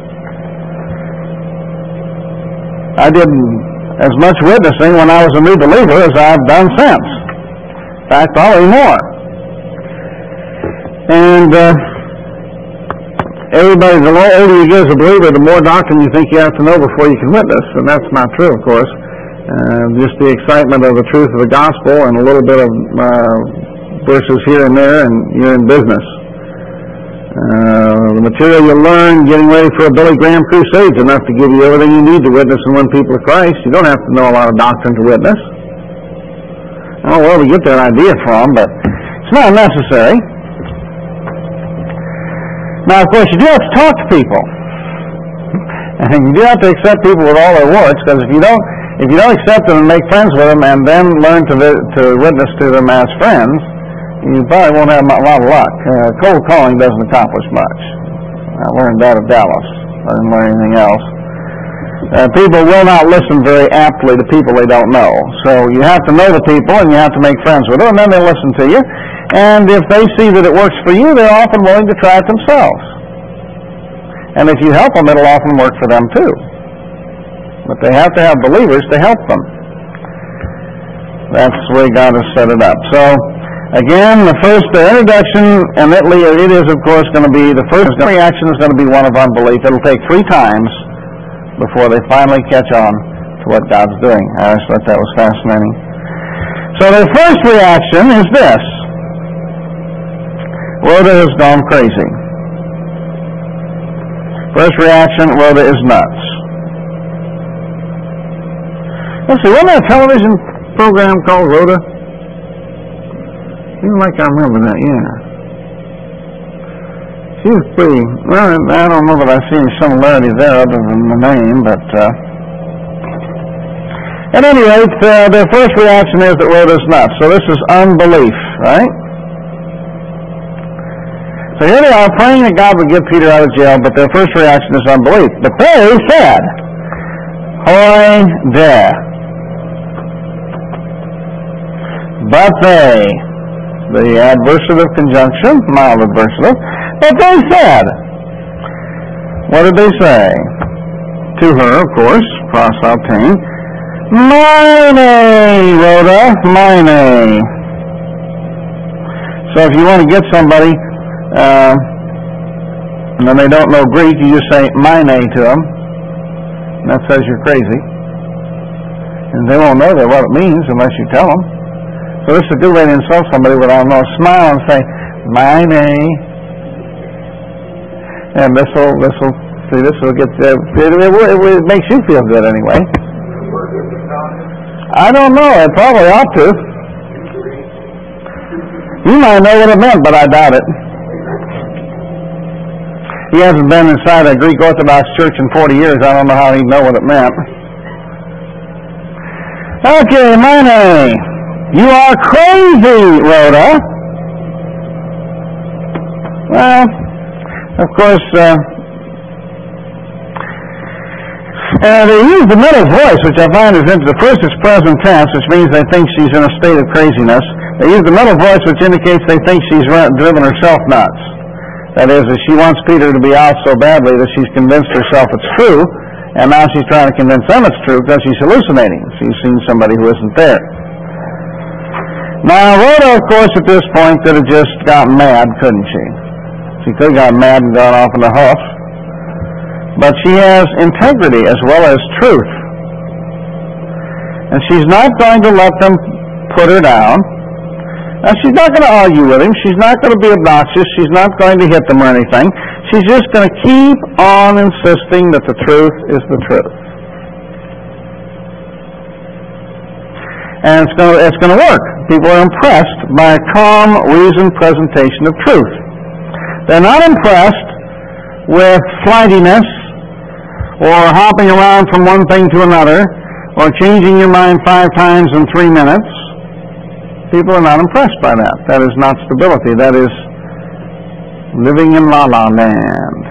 I did as much witnessing when I was a new believer as I've done since. In fact, probably more. And uh, everybody, the older you get as a believer, the more doctrine you think you have to know before you can witness. And that's not true, of course. Uh, just the excitement of the truth of the gospel and a little bit of uh, verses here and there, and you're in business. Uh, the material you learn getting ready for a Billy Graham crusade is enough to give you everything you need to witness and win people to Christ. You don't have to know a lot of doctrine to witness. Oh, well, we get that idea from, but it's not necessary. Now, of course, you do have to talk to people. And you do have to accept people with all their warts, because if you don't if you don't accept them and make friends with them and then learn to, to witness to them as friends, you probably won't have a lot of luck. Uh, cold calling doesn't accomplish much. I learned that at Dallas. I didn't learn anything else. Uh, people will not listen very aptly to people they don't know. So you have to know the people and you have to make friends with them, and then they listen to you. And if they see that it works for you, they're often willing to try it themselves. And if you help them, it'll often work for them too. But they have to have believers to help them. That's the way God has set it up. So, again, the first the introduction, and it, it is, of course, going to be, the first reaction is going to be one of unbelief. It'll take three times before they finally catch on to what God's doing. I just thought that was fascinating. So their first reaction is this. Rhoda has gone crazy. First reaction, Rhoda is nuts. Let's see, wasn't there a television program called Rhoda? Seems like I remember that, yeah. She was pretty, well, I don't know that I see any similarity there other than the name, but, uh, at any rate, uh, their first reaction is that Rhoda's nuts. So this is unbelief, right? So here they are praying that God would get Peter out of jail, but their first reaction is unbelief. But they said, Hoi de. But they, the adversative conjunction, mild adversative, but they said. What did they say? To her, of course, pros obtain. Mine, Rhoda, mine. So if you want to get somebody, uh, and they don't know Greek, you just say mine to them. And that says you're crazy. And they won't know that what it means unless you tell them. So this is a good way to insult somebody without no smile and say, my name. And this will, this will, see, this will get, uh, it, it, it, it makes you feel good anyway. I don't know, it probably ought to. You might know what it meant, but I doubt it. He hasn't been inside a Greek Orthodox church in forty years. I don't know how he'd know what it meant. Okay, my name. You are crazy, Rhoda. Well, of course, uh, uh, they use the middle voice, which I find is interesting. The first is present tense, which means they think she's in a state of craziness. They use the middle voice, which indicates they think she's driven herself nuts. That is, that she wants Peter to be out so badly that she's convinced herself it's true, and now she's trying to convince them it's true because she's hallucinating. She's seen somebody who isn't there. Now, Rhoda, of course, at this point could have just gotten mad, couldn't she? She could have gotten mad and gone off in a huff. But she has integrity as well as truth. And she's not going to let them put her down. Now, she's not going to argue with him. She's not going to be obnoxious. She's not going to hit them or anything. She's just going to keep on insisting that the truth is the truth. And it's going to, it's going to work. People are impressed by a calm, reasoned presentation of truth. They're not impressed with flightiness, or hopping around from one thing to another, or changing your mind five times in three minutes. People are not impressed by that. That is not stability. That is living in la-la land.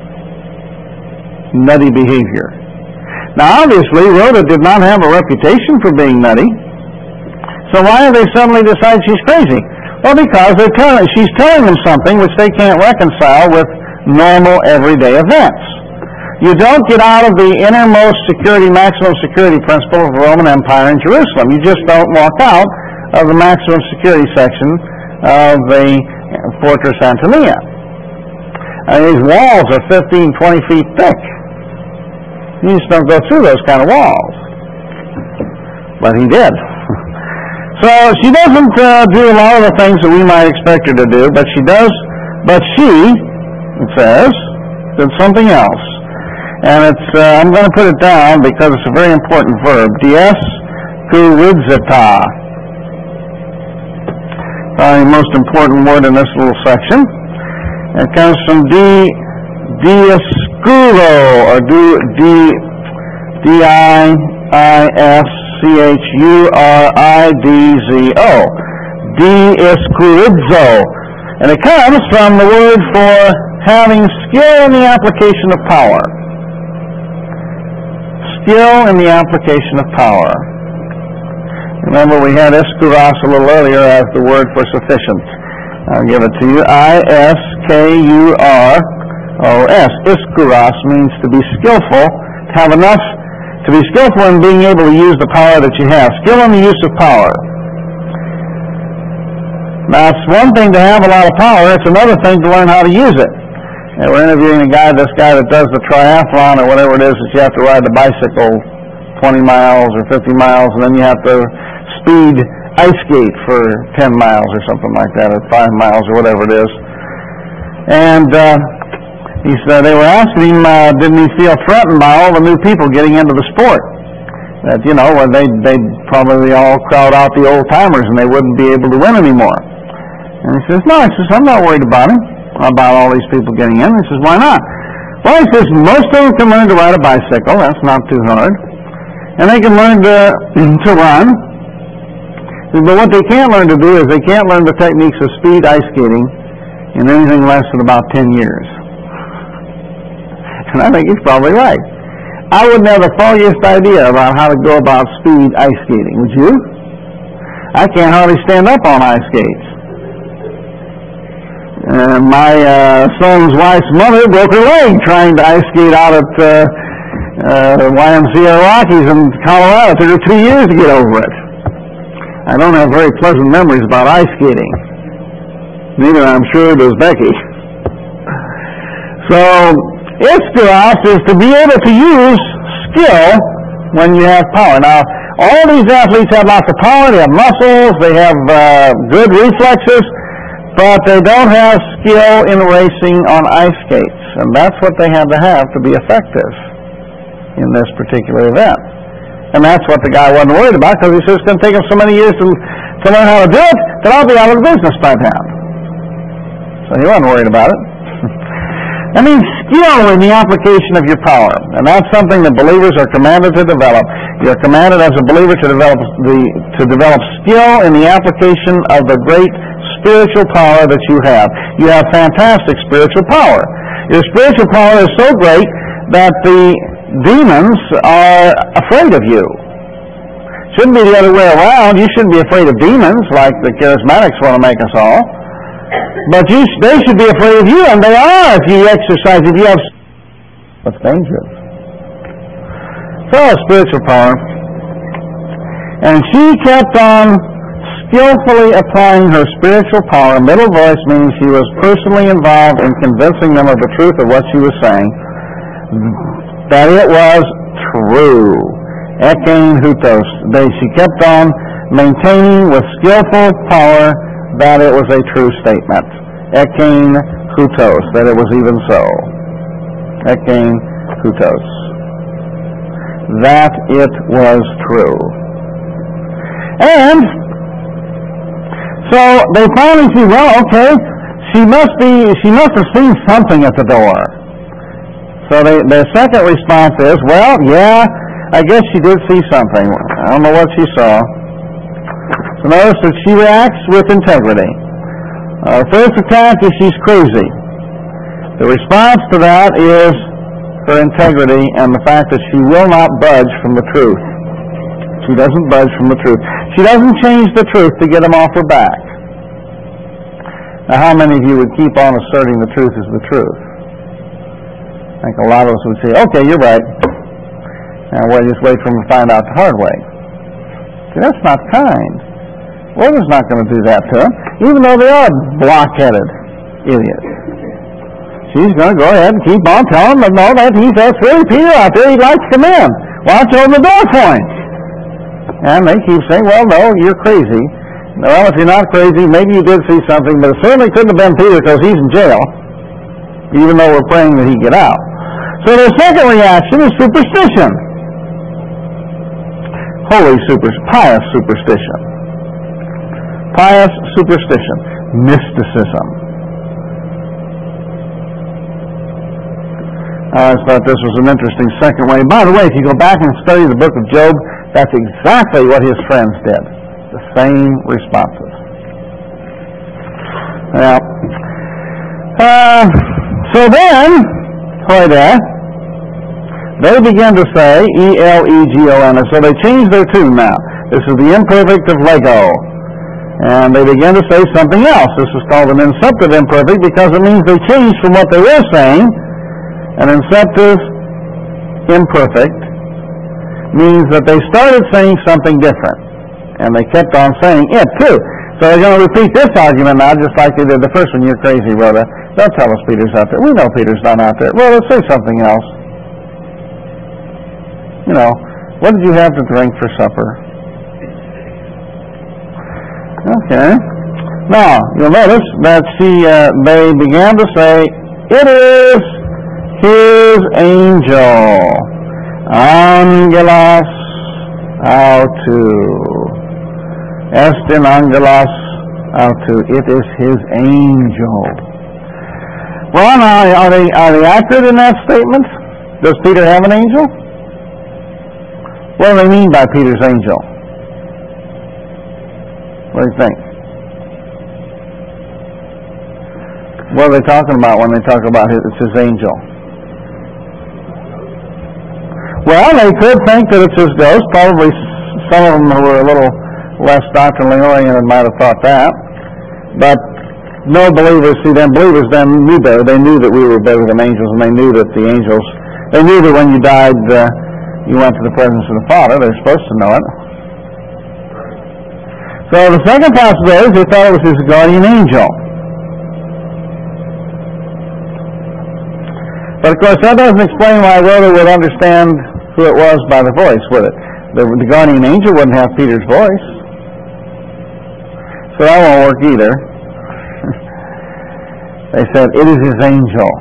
Nutty behavior. Now, obviously, Rhoda did not have a reputation for being nutty. So why have they suddenly decided she's crazy? Well, because they're telling, she's telling them something which they can't reconcile with normal, everyday events. You don't get out of the innermost security, maximum security principle of the Roman Empire in Jerusalem. You just don't walk out of the maximum security section of the Fortress Antonia. And these walls are fifteen, twenty feet thick. You just don't go through those kind of walls. But he did. So she doesn't uh, do a lot of the things that we might expect her to do, but she does, but she, it says, did something else. And it's, uh, I'm going to put it down because it's a very important verb. Dies kuridzita. Probably the most important word in this little section. It comes from di, diaskuro, or do, di, D I I S C H U R I D Z O. Diaskuridzo. And it comes from the word for having skill in the application of power. Skill in the application of power. Remember, we had eskuros a little earlier as the word for sufficient. I'll give it to you. I S K U R O S. Iskuros means to be skillful, to have enough, to be skillful in being able to use the power that you have. Skill in the use of power. Now, it's one thing to have a lot of power. It's another thing to learn how to use it. And we're interviewing a guy, this guy that does the triathlon or whatever it is that you have to ride the bicycle twenty miles or fifty miles, and then you have to speed ice skate for ten miles or something like that, or five miles or whatever it is. And uh, he said they were asking him, uh, didn't he feel threatened by all the new people getting into the sport? That, you know, they they'd probably all crowd out the old timers and they wouldn't be able to win anymore. And he says, no, he says, I'm not worried about him. About all these people getting in. He says, why not? Well, he says, most of them can learn to ride a bicycle. That's not too hard. And they can learn to, to run. But what they can't learn to do is they can't learn the techniques of speed ice skating in anything less than about ten years. And I think he's probably right. I wouldn't have the foggiest idea about how to go about speed ice skating, would you? I can't hardly stand up on ice skates. Uh, my uh, son's wife's mother broke her leg trying to ice skate out at uh, uh, Y M C A Rockies in Colorado. It took her two years to get over it. I don't have very pleasant memories about ice skating. Neither, I'm sure, does Becky. So, iskuros is to be able to use skill when you have power. Now, all these athletes have lots of power. They have muscles. They have uh, good reflexes. But they don't have skill in racing on ice skates. And that's what they had to have to be effective in this particular event. And that's what the guy wasn't worried about, because he says it's going to take him so many years to, to learn how to do it that I'll be out of business by then. So he wasn't worried about it. That means skill in the application of your power. And that's something that believers are commanded to develop. You're commanded as a believer to develop the to develop skill in the application of the great spiritual power that you have. You have fantastic spiritual power. Your spiritual power is so great that the demons are afraid of you. Shouldn't be the other way around. You shouldn't be afraid of demons like the charismatics want to make us all. But you, they should be afraid of you, and they are if you exercise, if you have... That's dangerous. So, spiritual power. And she kept on skillfully applying her spiritual power. Middle voice means she was personally involved in convincing them of the truth of what she was saying, that it was true. Ekein hutos. They, she kept on maintaining with skillful power that it was a true statement. Ekein hutos. That it was even so. Ekein hutos. That it was true. And so they finally see, well, okay, she must be, she must have seen something at the door. So they, their second response is, well, yeah, I guess she did see something. I don't know what she saw. So notice that she reacts with integrity. Uh, first attack is she's crazy. The response to that is her integrity and the fact that she will not budge from the truth. She doesn't budge from the truth. She doesn't change the truth to get him off her back. Now, how many of you would keep on asserting the truth is the truth? I think a lot of us would say, okay, you're right. Now, we'll just wait for him to find out the hard way. See, that's not kind. World's not going to do that to him, even though they are block-headed idiots. She's going to go ahead and keep on telling them, no, that he's that's really Peter out there. He'd like to come in. Watch over the door for him. And they keep saying, well, no, you're crazy. Well, if you're not crazy, maybe you did see something, but it certainly couldn't have been Peter because he's in jail, even though we're praying that he get out. So the second reaction is superstition. Holy superstition, pious superstition. Pious superstition. Mysticism. I thought this was an interesting second way. By the way, if you go back and study the book of Job, that's exactly what his friends did. The same responses. Now, uh, so then, Hoida, they begin to say E L E G O N. So they change their tune now. This is the imperfect of Lego. And they begin to say something else. This is called an inceptive imperfect because it means they changed from what they were saying. An inceptive imperfect means that they started saying something different. And they kept on saying it, too. So they're going to repeat this argument now, just like they did the first one. You're crazy, Rhoda. Don't tell us Peter's out there. We know Peter's not out there. Well, let's say something else. You know, what did you have to drink for supper? Okay. Now, you'll notice that she, uh, they began to say, it is his angel. Angelos autou. Estin angelos autou. It is his angel. Well, now, are they, are they accurate in that statement? Does Peter have an angel? What do they mean by Peter's angel? What do you think? What are they talking about when they talk about his, it's his angel? Well, they could think that it's his ghost. Probably some of them who were a little less doctrinally oriented might have thought that. But no believers, see, then believers then knew better. They knew that we were better than angels, and they knew that the angels, they knew that when you died, uh, you went to the presence of the Father. They're supposed to know it. So the second possibility is they thought it was his guardian angel. But of course that doesn't explain why Rhoda would understand who it was by the voice, would it? The, the guardian angel wouldn't have Peter's voice. So that won't work either. They said, it is his angel.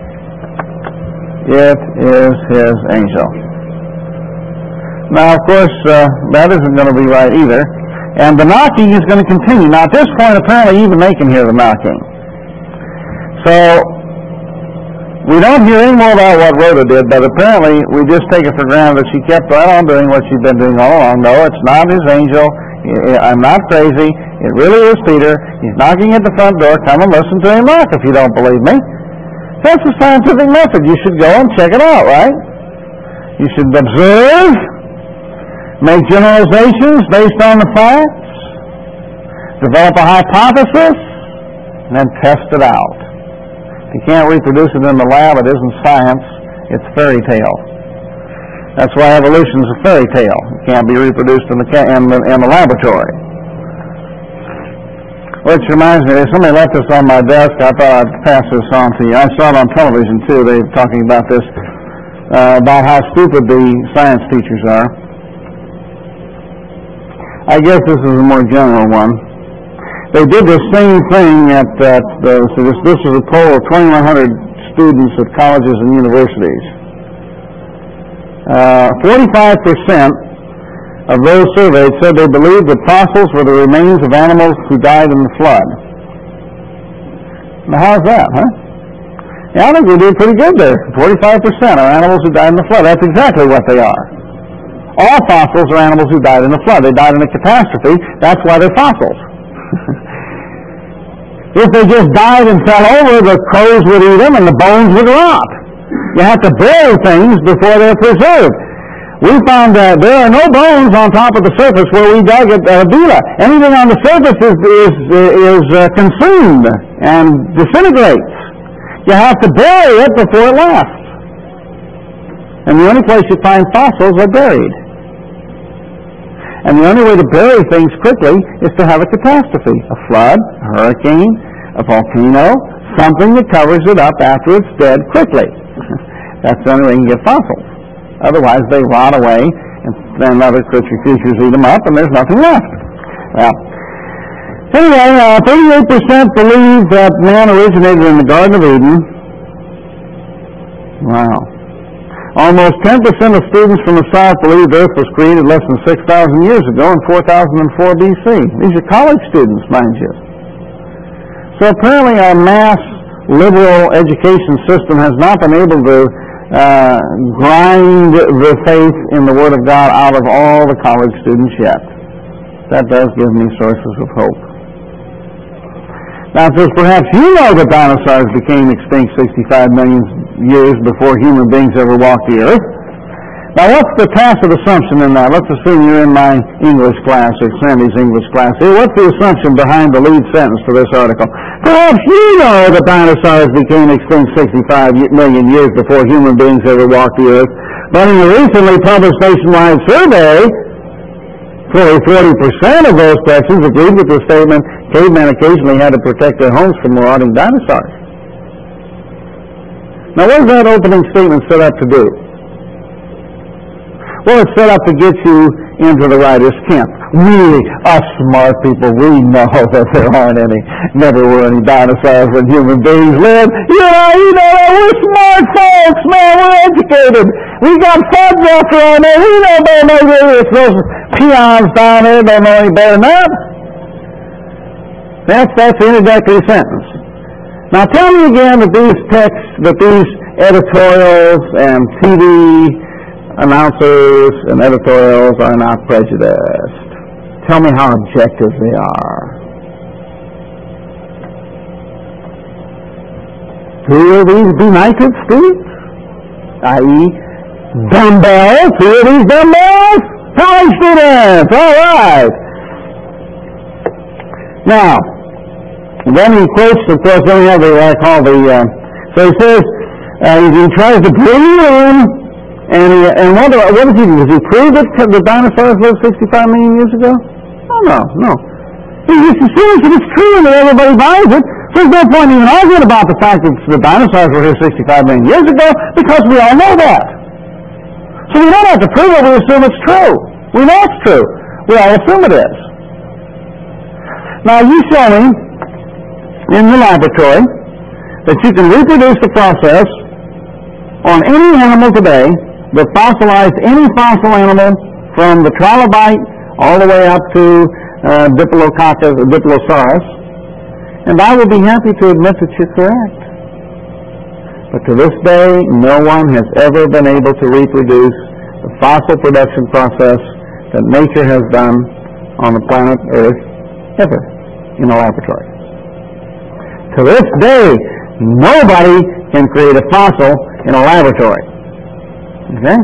It is his angel. Now, of course, uh, that isn't going to be right either. And the knocking is going to continue. Now, at this point, apparently even they can hear the knocking. So, we don't hear any more about what Rhoda did, but apparently we just take it for granted that she kept right on doing what she'd been doing all along. No, it's not his angel. I'm not crazy. It really is Peter. He's knocking at the front door. Come and listen to him knock if you don't believe me. That's the scientific method. You should go and check it out, right? You should observe, make generalizations based on the facts, develop a hypothesis, and then test it out. If you can't reproduce it in the lab, it isn't science, it's fairy tale. That's why evolution is a fairy tale. It can't be reproduced in the, in the, in the laboratory. Which reminds me, somebody left this on my desk. I thought I'd pass this on to you. I saw it on television, too. They were talking about this, uh, about how stupid the science teachers are. I guess this is a more general one. They did the same thing at, at the, so this, this was a poll of twenty-one hundred students at colleges and universities. Uh, forty-five percent of those surveyed said they believed that fossils were the remains of animals who died in the flood. Now, how's that, huh? Yeah, I think we did pretty good there. forty-five percent are animals who died in the flood. That's exactly what they are. All fossils are animals who died in the flood. They died in a catastrophe. That's why they're fossils. If they just died and fell over, the crows would eat them and the bones would rot. You have to bury things before they're preserved. We found that there are no bones on top of the surface where we dug at uh, Bela. Anything on the surface is, is, is uh, consumed and disintegrates. You have to bury it before it lasts. And the only place you find fossils are buried. And the only way to bury things quickly is to have a catastrophe, a flood, a hurricane, a volcano, something that covers it up after it's dead quickly. That's the only way you can get fossils. Otherwise, they rot away, and then other creature creatures eat them up, and there's nothing left. Well, anyway, uh, thirty-eight percent believe that man originated in the Garden of Eden. Wow. Almost ten percent of students from the South believe the Earth was created less than six thousand years ago in four thousand four B C. These are college students, mind you. So apparently our mass liberal education system has not been able to uh, grind the faith in the Word of God out of all the college students yet. That does give me sources of hope. Now, it says, perhaps you know that dinosaurs became extinct sixty-five million years before human beings ever walked the earth. Now, what's the tacit assumption in that? Let's assume you're in my English class or Sandy's English class here. What's the assumption behind the lead sentence to this article? Perhaps you know that dinosaurs became extinct sixty-five million years before human beings ever walked the earth. But in the recently published nationwide survey, fully forty percent of those questions agreed with the statement, cavemen occasionally had to protect their homes from marauding dinosaurs. Now, what is that opening statement set up to do? Well, it's set up to get you into the writer's camp. We, us smart people, we know that there aren't any, never were any dinosaurs when human beings lived. You know, you know, we're smart folks, man, we're educated. We got fudge after on there. We know better than they those peons down there don't know any better than that. That's, that's the introductory sentence. Now tell me again that these texts, that these editorials and T V announcers and editorials are not prejudiced. Tell me how objective they are. Who are these benighted students? that is, dumbbells. Who are these dumbbells? College students. All right. Now, then he quotes, of course, then we have the, I call the, uh, so he says, uh, he tries to bring you in, and, he, and what, what does he do? Does he prove that the dinosaurs lived sixty-five million years ago? Oh, no, no. He just assumes that it's true and that everybody buys it. So there's no point even arguing about the fact that the dinosaurs were here sixty-five million years ago, because we all know that. So we don't have to prove it, we assume it's true. We know it's true. We all assume it is. Now, you show me in the laboratory that you can reproduce the process on any animal today that fossilized any fossil animal from the trilobite all the way up to uh, Diplococcus or Diplosaurus, and I will be happy to admit that you're correct. But to this day, no one has ever been able to reproduce the fossil production process that nature has done on the planet Earth ever in a laboratory. To this day, nobody can create a fossil in a laboratory. Okay?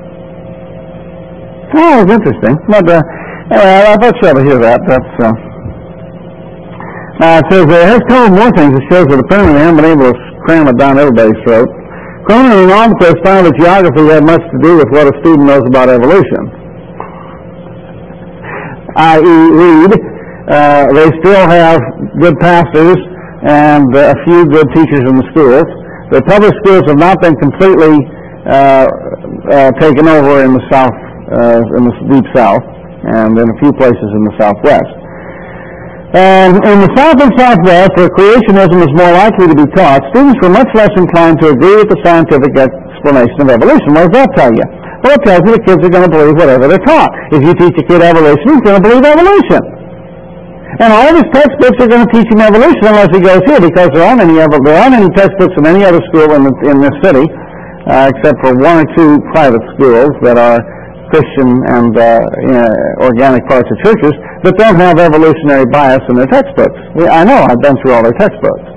Oh, it's interesting. But uh, anyway, I thought you ought to hear that. That's uh, now it says uh, it has covered more things. It shows that apparently they haven't been able to cram it down everybody's throat. Cronin and Almquist found that geography had much to do with what a student knows about evolution. that is, read. Uh, they still have good pastors and uh, a few good teachers in the schools. The public schools have not been completely uh, uh, taken over in the south, uh, in the deep south, and in a few places in the southwest. And in the south and southwest, where creationism is more likely to be taught, students were much less inclined to agree with the scientific explanation of evolution. What does that tell you? Well, it tells you the kids are going to believe whatever they're taught. If you teach a kid evolution, he's going to believe evolution. And all of his textbooks are going to teach him evolution unless he goes here, because there aren't any, ever, there aren't any textbooks in any other school in, the, in this city, uh, except for one or two private schools that are Christian and uh, you know, organic parts of churches that don't have evolutionary bias in their textbooks. We, I know, I've been through all their textbooks.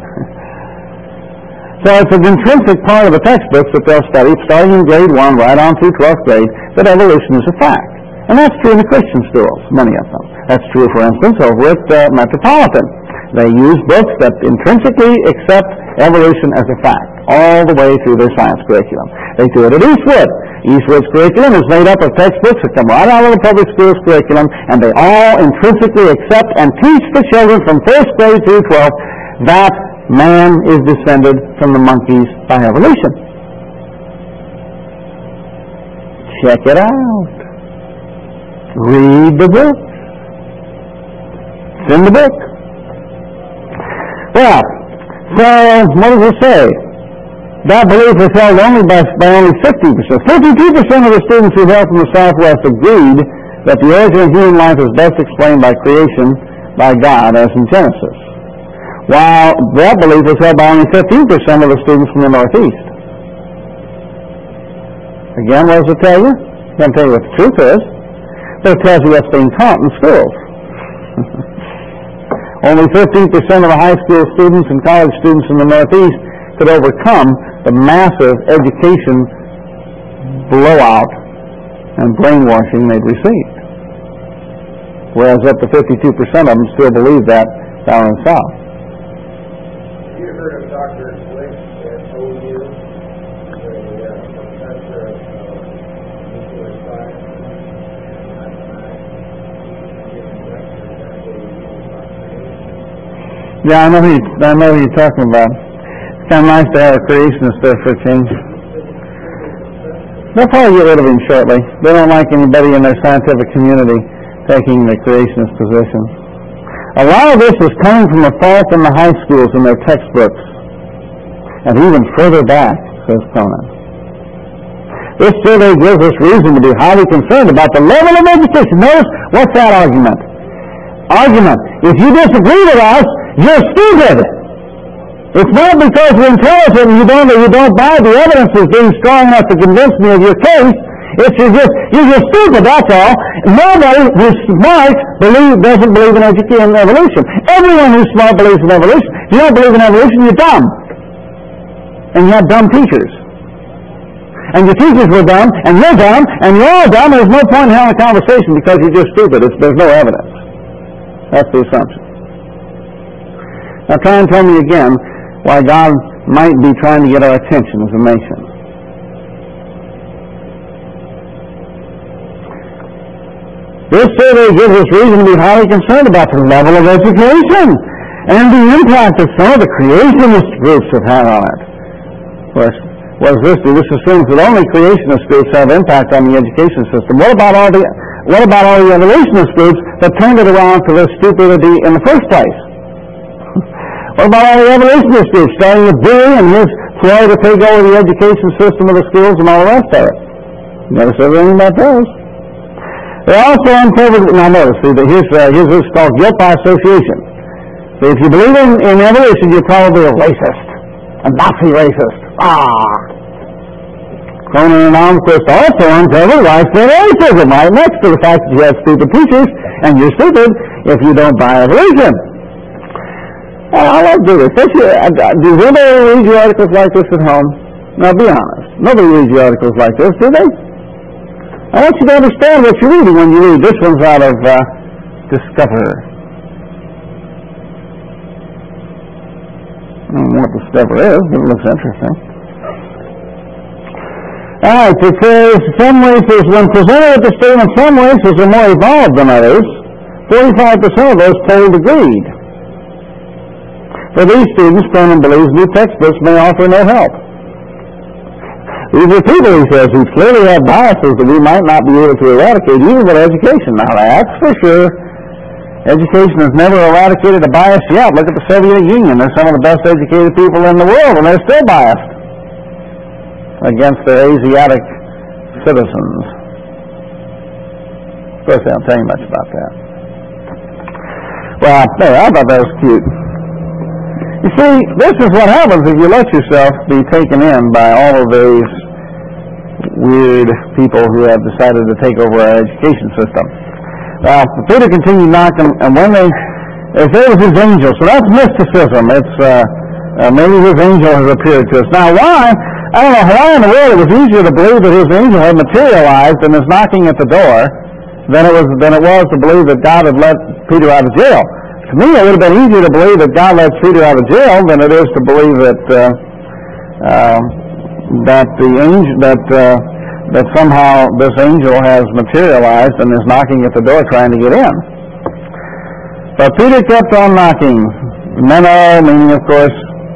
So it's an intrinsic part of the textbooks that they'll study, starting in grade one right on through twelfth grade, that evolution is a fact. And that's true in the Christian schools, many of them. That's true, for instance, over at uh, Metropolitan. They use books that intrinsically accept evolution as a fact, all the way through their science curriculum. They do it at Eastwood. Eastwood's curriculum is made up of textbooks that come right out of the public schools curriculum, and they all intrinsically accept and teach the children from first grade through twelfth that man is descended from the monkeys by evolution. Check it out. Read the book. It's in the book. Well, so what does it say? That belief was held only by, by only fifty percent. fifty-two percent of the students who held from the Southwest agreed that the origin of human life is best explained by creation by God, as in Genesis. While that belief was held by only fifteen percent of the students from the Northeast. Again, what does it tell you? It doesn't tell you what the truth is, but it tells you what's being taught in schools. Only fifteen percent of the high school students and college students in the Northeast could overcome the massive education blowout and brainwashing they'd received. Whereas up to fifty-two percent of them still believe that down in the South. Have you heard of Doctor Slick at O U, the uh, professor of uh, nuclear science and mathematics, giving lectures at O U about creation? Yeah, I know who you, I know who you're talking about. It's kind of nice to have a creationist there for a change. They'll probably get rid of him shortly. They don't like anybody in their scientific community taking the creationist position. A lot of this is coming from a fault in the high schools in their textbooks, and even further back, says Conan. This survey gives us reason to be highly concerned about the level of education. Notice, what's that argument? Argument. If you disagree with us, you're stupid. It's not because you're intelligent and you don't, you don't buy the evidence as being strong enough to convince me of your case. It's you're just, you're just stupid, that's all. Nobody who's smart believe, doesn't believe in education and evolution. Everyone who's smart believes in evolution. If you don't believe in evolution, you're dumb. And you have dumb teachers. And your teachers were dumb, and you're dumb, and you're all dumb. There's no point in having a conversation because you're just stupid. It's, there's no evidence. That's the assumption. Now try and tell me again why God might be trying to get our attention as a nation. This survey gives us reason to be highly concerned about the level of education and the impact that some of the creationist groups have had on it. Of course, what does this do? This assumes that only creationist groups have impact on the education system. What about all the what about all the evolutionist groups that turned it around to this stupidity in the first place? What about all the evolutionist groups, starting with Dewey and his ploy to take over the education system of the schools and all the rest of it? Never said anything about those. They also uncovered, now notice, see, that here's, uh, here's what's called guilt by association. So if you believe in, in evolution, you're probably a racist, a Nazi racist. Ah! Conan and Almquist also uncovered widespread racism, right next to the fact that you have stupid teachers, and you're stupid if you don't buy evolution. I like to do this. Does anybody read your articles like this at home? Now, be honest. Nobody reads your articles like this, do they? I want you to understand what you're reading when you read. This one's out of uh, Discover. I don't know what Discover is, but it looks interesting. All right, it says, some races, when presented with the statement, some races are more evolved than others, forty-five percent of those polled agreed. For these students, Conan believes new textbooks may offer no help. These are people, he says, who clearly have biases that we might not be able to eradicate, even with education. Now, that's for sure. Education has never eradicated a bias yet. Look at the Soviet Union. They're some of the best educated people in the world, and they're still biased against their Asiatic citizens. Of course, they don't tell you much about that. Well, hey, I thought that was cute. You see, this is what happens if you let yourself be taken in by all of these weird people who have decided to take over our education system. Well, Peter continued knocking, and when they, they say it was his angel, so that's mysticism. It's uh, uh, maybe his angel has appeared to us. Now, why? I don't know why in the world it was easier to believe that his angel had materialized and is knocking at the door than it was than it was to believe that God had let Peter out of jail. To me, it would have been easier to believe that God let Peter out of jail than it is to believe that uh, uh, that the angel that uh, that somehow this angel has materialized and is knocking at the door trying to get in. But Peter kept on knocking. Meno, meaning of course,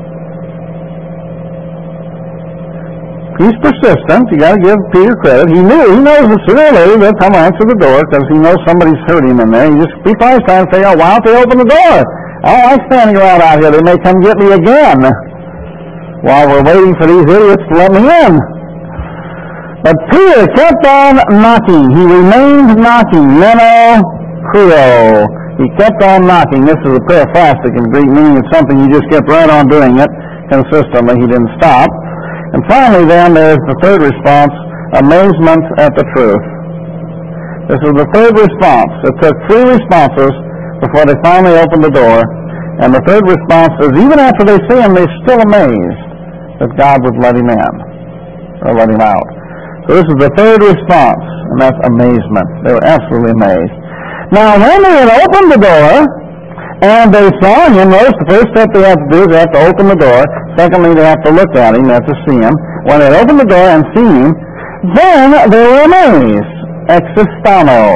he's persistent. You got to give Peter credit. He knew, he knows that sooner or later they'll come answer the door because he knows somebody's hurt him in there. He just be probably trying to say, oh, why don't they open the door? I don't like standing around out here. They may come get me again while we're waiting for these idiots to let me in. But Peter kept on knocking. He remained knocking. Meno, kruo. He kept on knocking. This is a periphrastic in Greek, meaning it's something you just kept right on doing it consistently. He didn't stop. And finally, then, there's the third response, amazement at the truth. This is the third response. It took three responses before they finally opened the door. And the third response is, even after they see him, they're still amazed that God would let him in, or let him out. So this is the third response, and that's amazement. They were absolutely amazed. Now, when they had opened the door, and they saw him, notice the first step they have to do is they have to open the door. Secondly, they have to look at him, they have to see him. When they had opened the door and seen him, then they were amazed. Existano.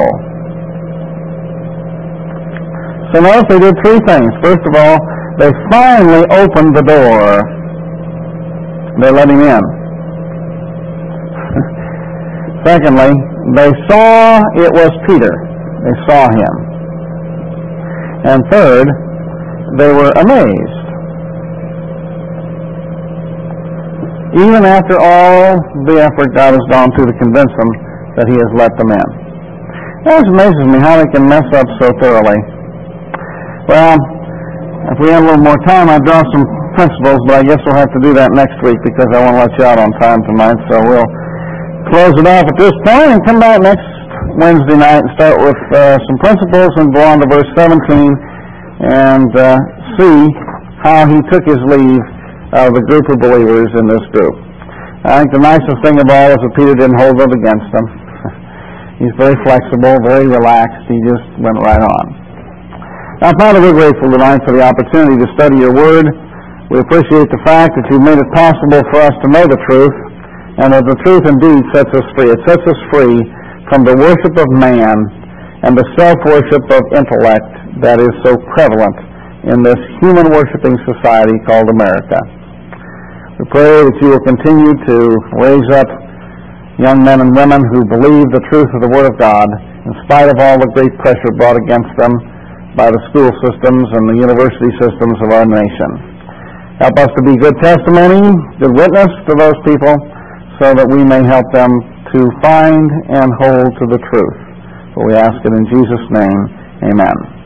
So notice they did three things. First of all, they finally opened the door. They let him in. Secondly, they saw it was Peter. They saw him. And third, they were amazed. Even after all the effort God has gone through to convince them that he has let them in. That amazes me how they can mess up so thoroughly. Well, if we have a little more time, I'd draw some principles, but I guess we'll have to do that next week because I want to let you out on time tonight, so we'll close it off at this point and come back next Wednesday night and start with uh, some principles and go on to verse seventeen and uh, see how he took his leave of the group of believers in this group. I think the nicest thing of all is that Peter didn't hold it against them. He's very flexible, very relaxed. He just went right on. Now, Father, we're grateful tonight for the opportunity to study your word. We appreciate the fact that you've made it possible for us to know the truth, and that the truth indeed sets us free. It sets us free from the worship of man and the self-worship of intellect that is so prevalent in this human-worshiping society called America. We pray that you will continue to raise up young men and women who believe the truth of the Word of God in spite of all the great pressure brought against them by the school systems and the university systems of our nation. Help us to be good testimony, good witness to those people, so that we may help them to find and hold to the truth. For we ask it in Jesus' name, amen.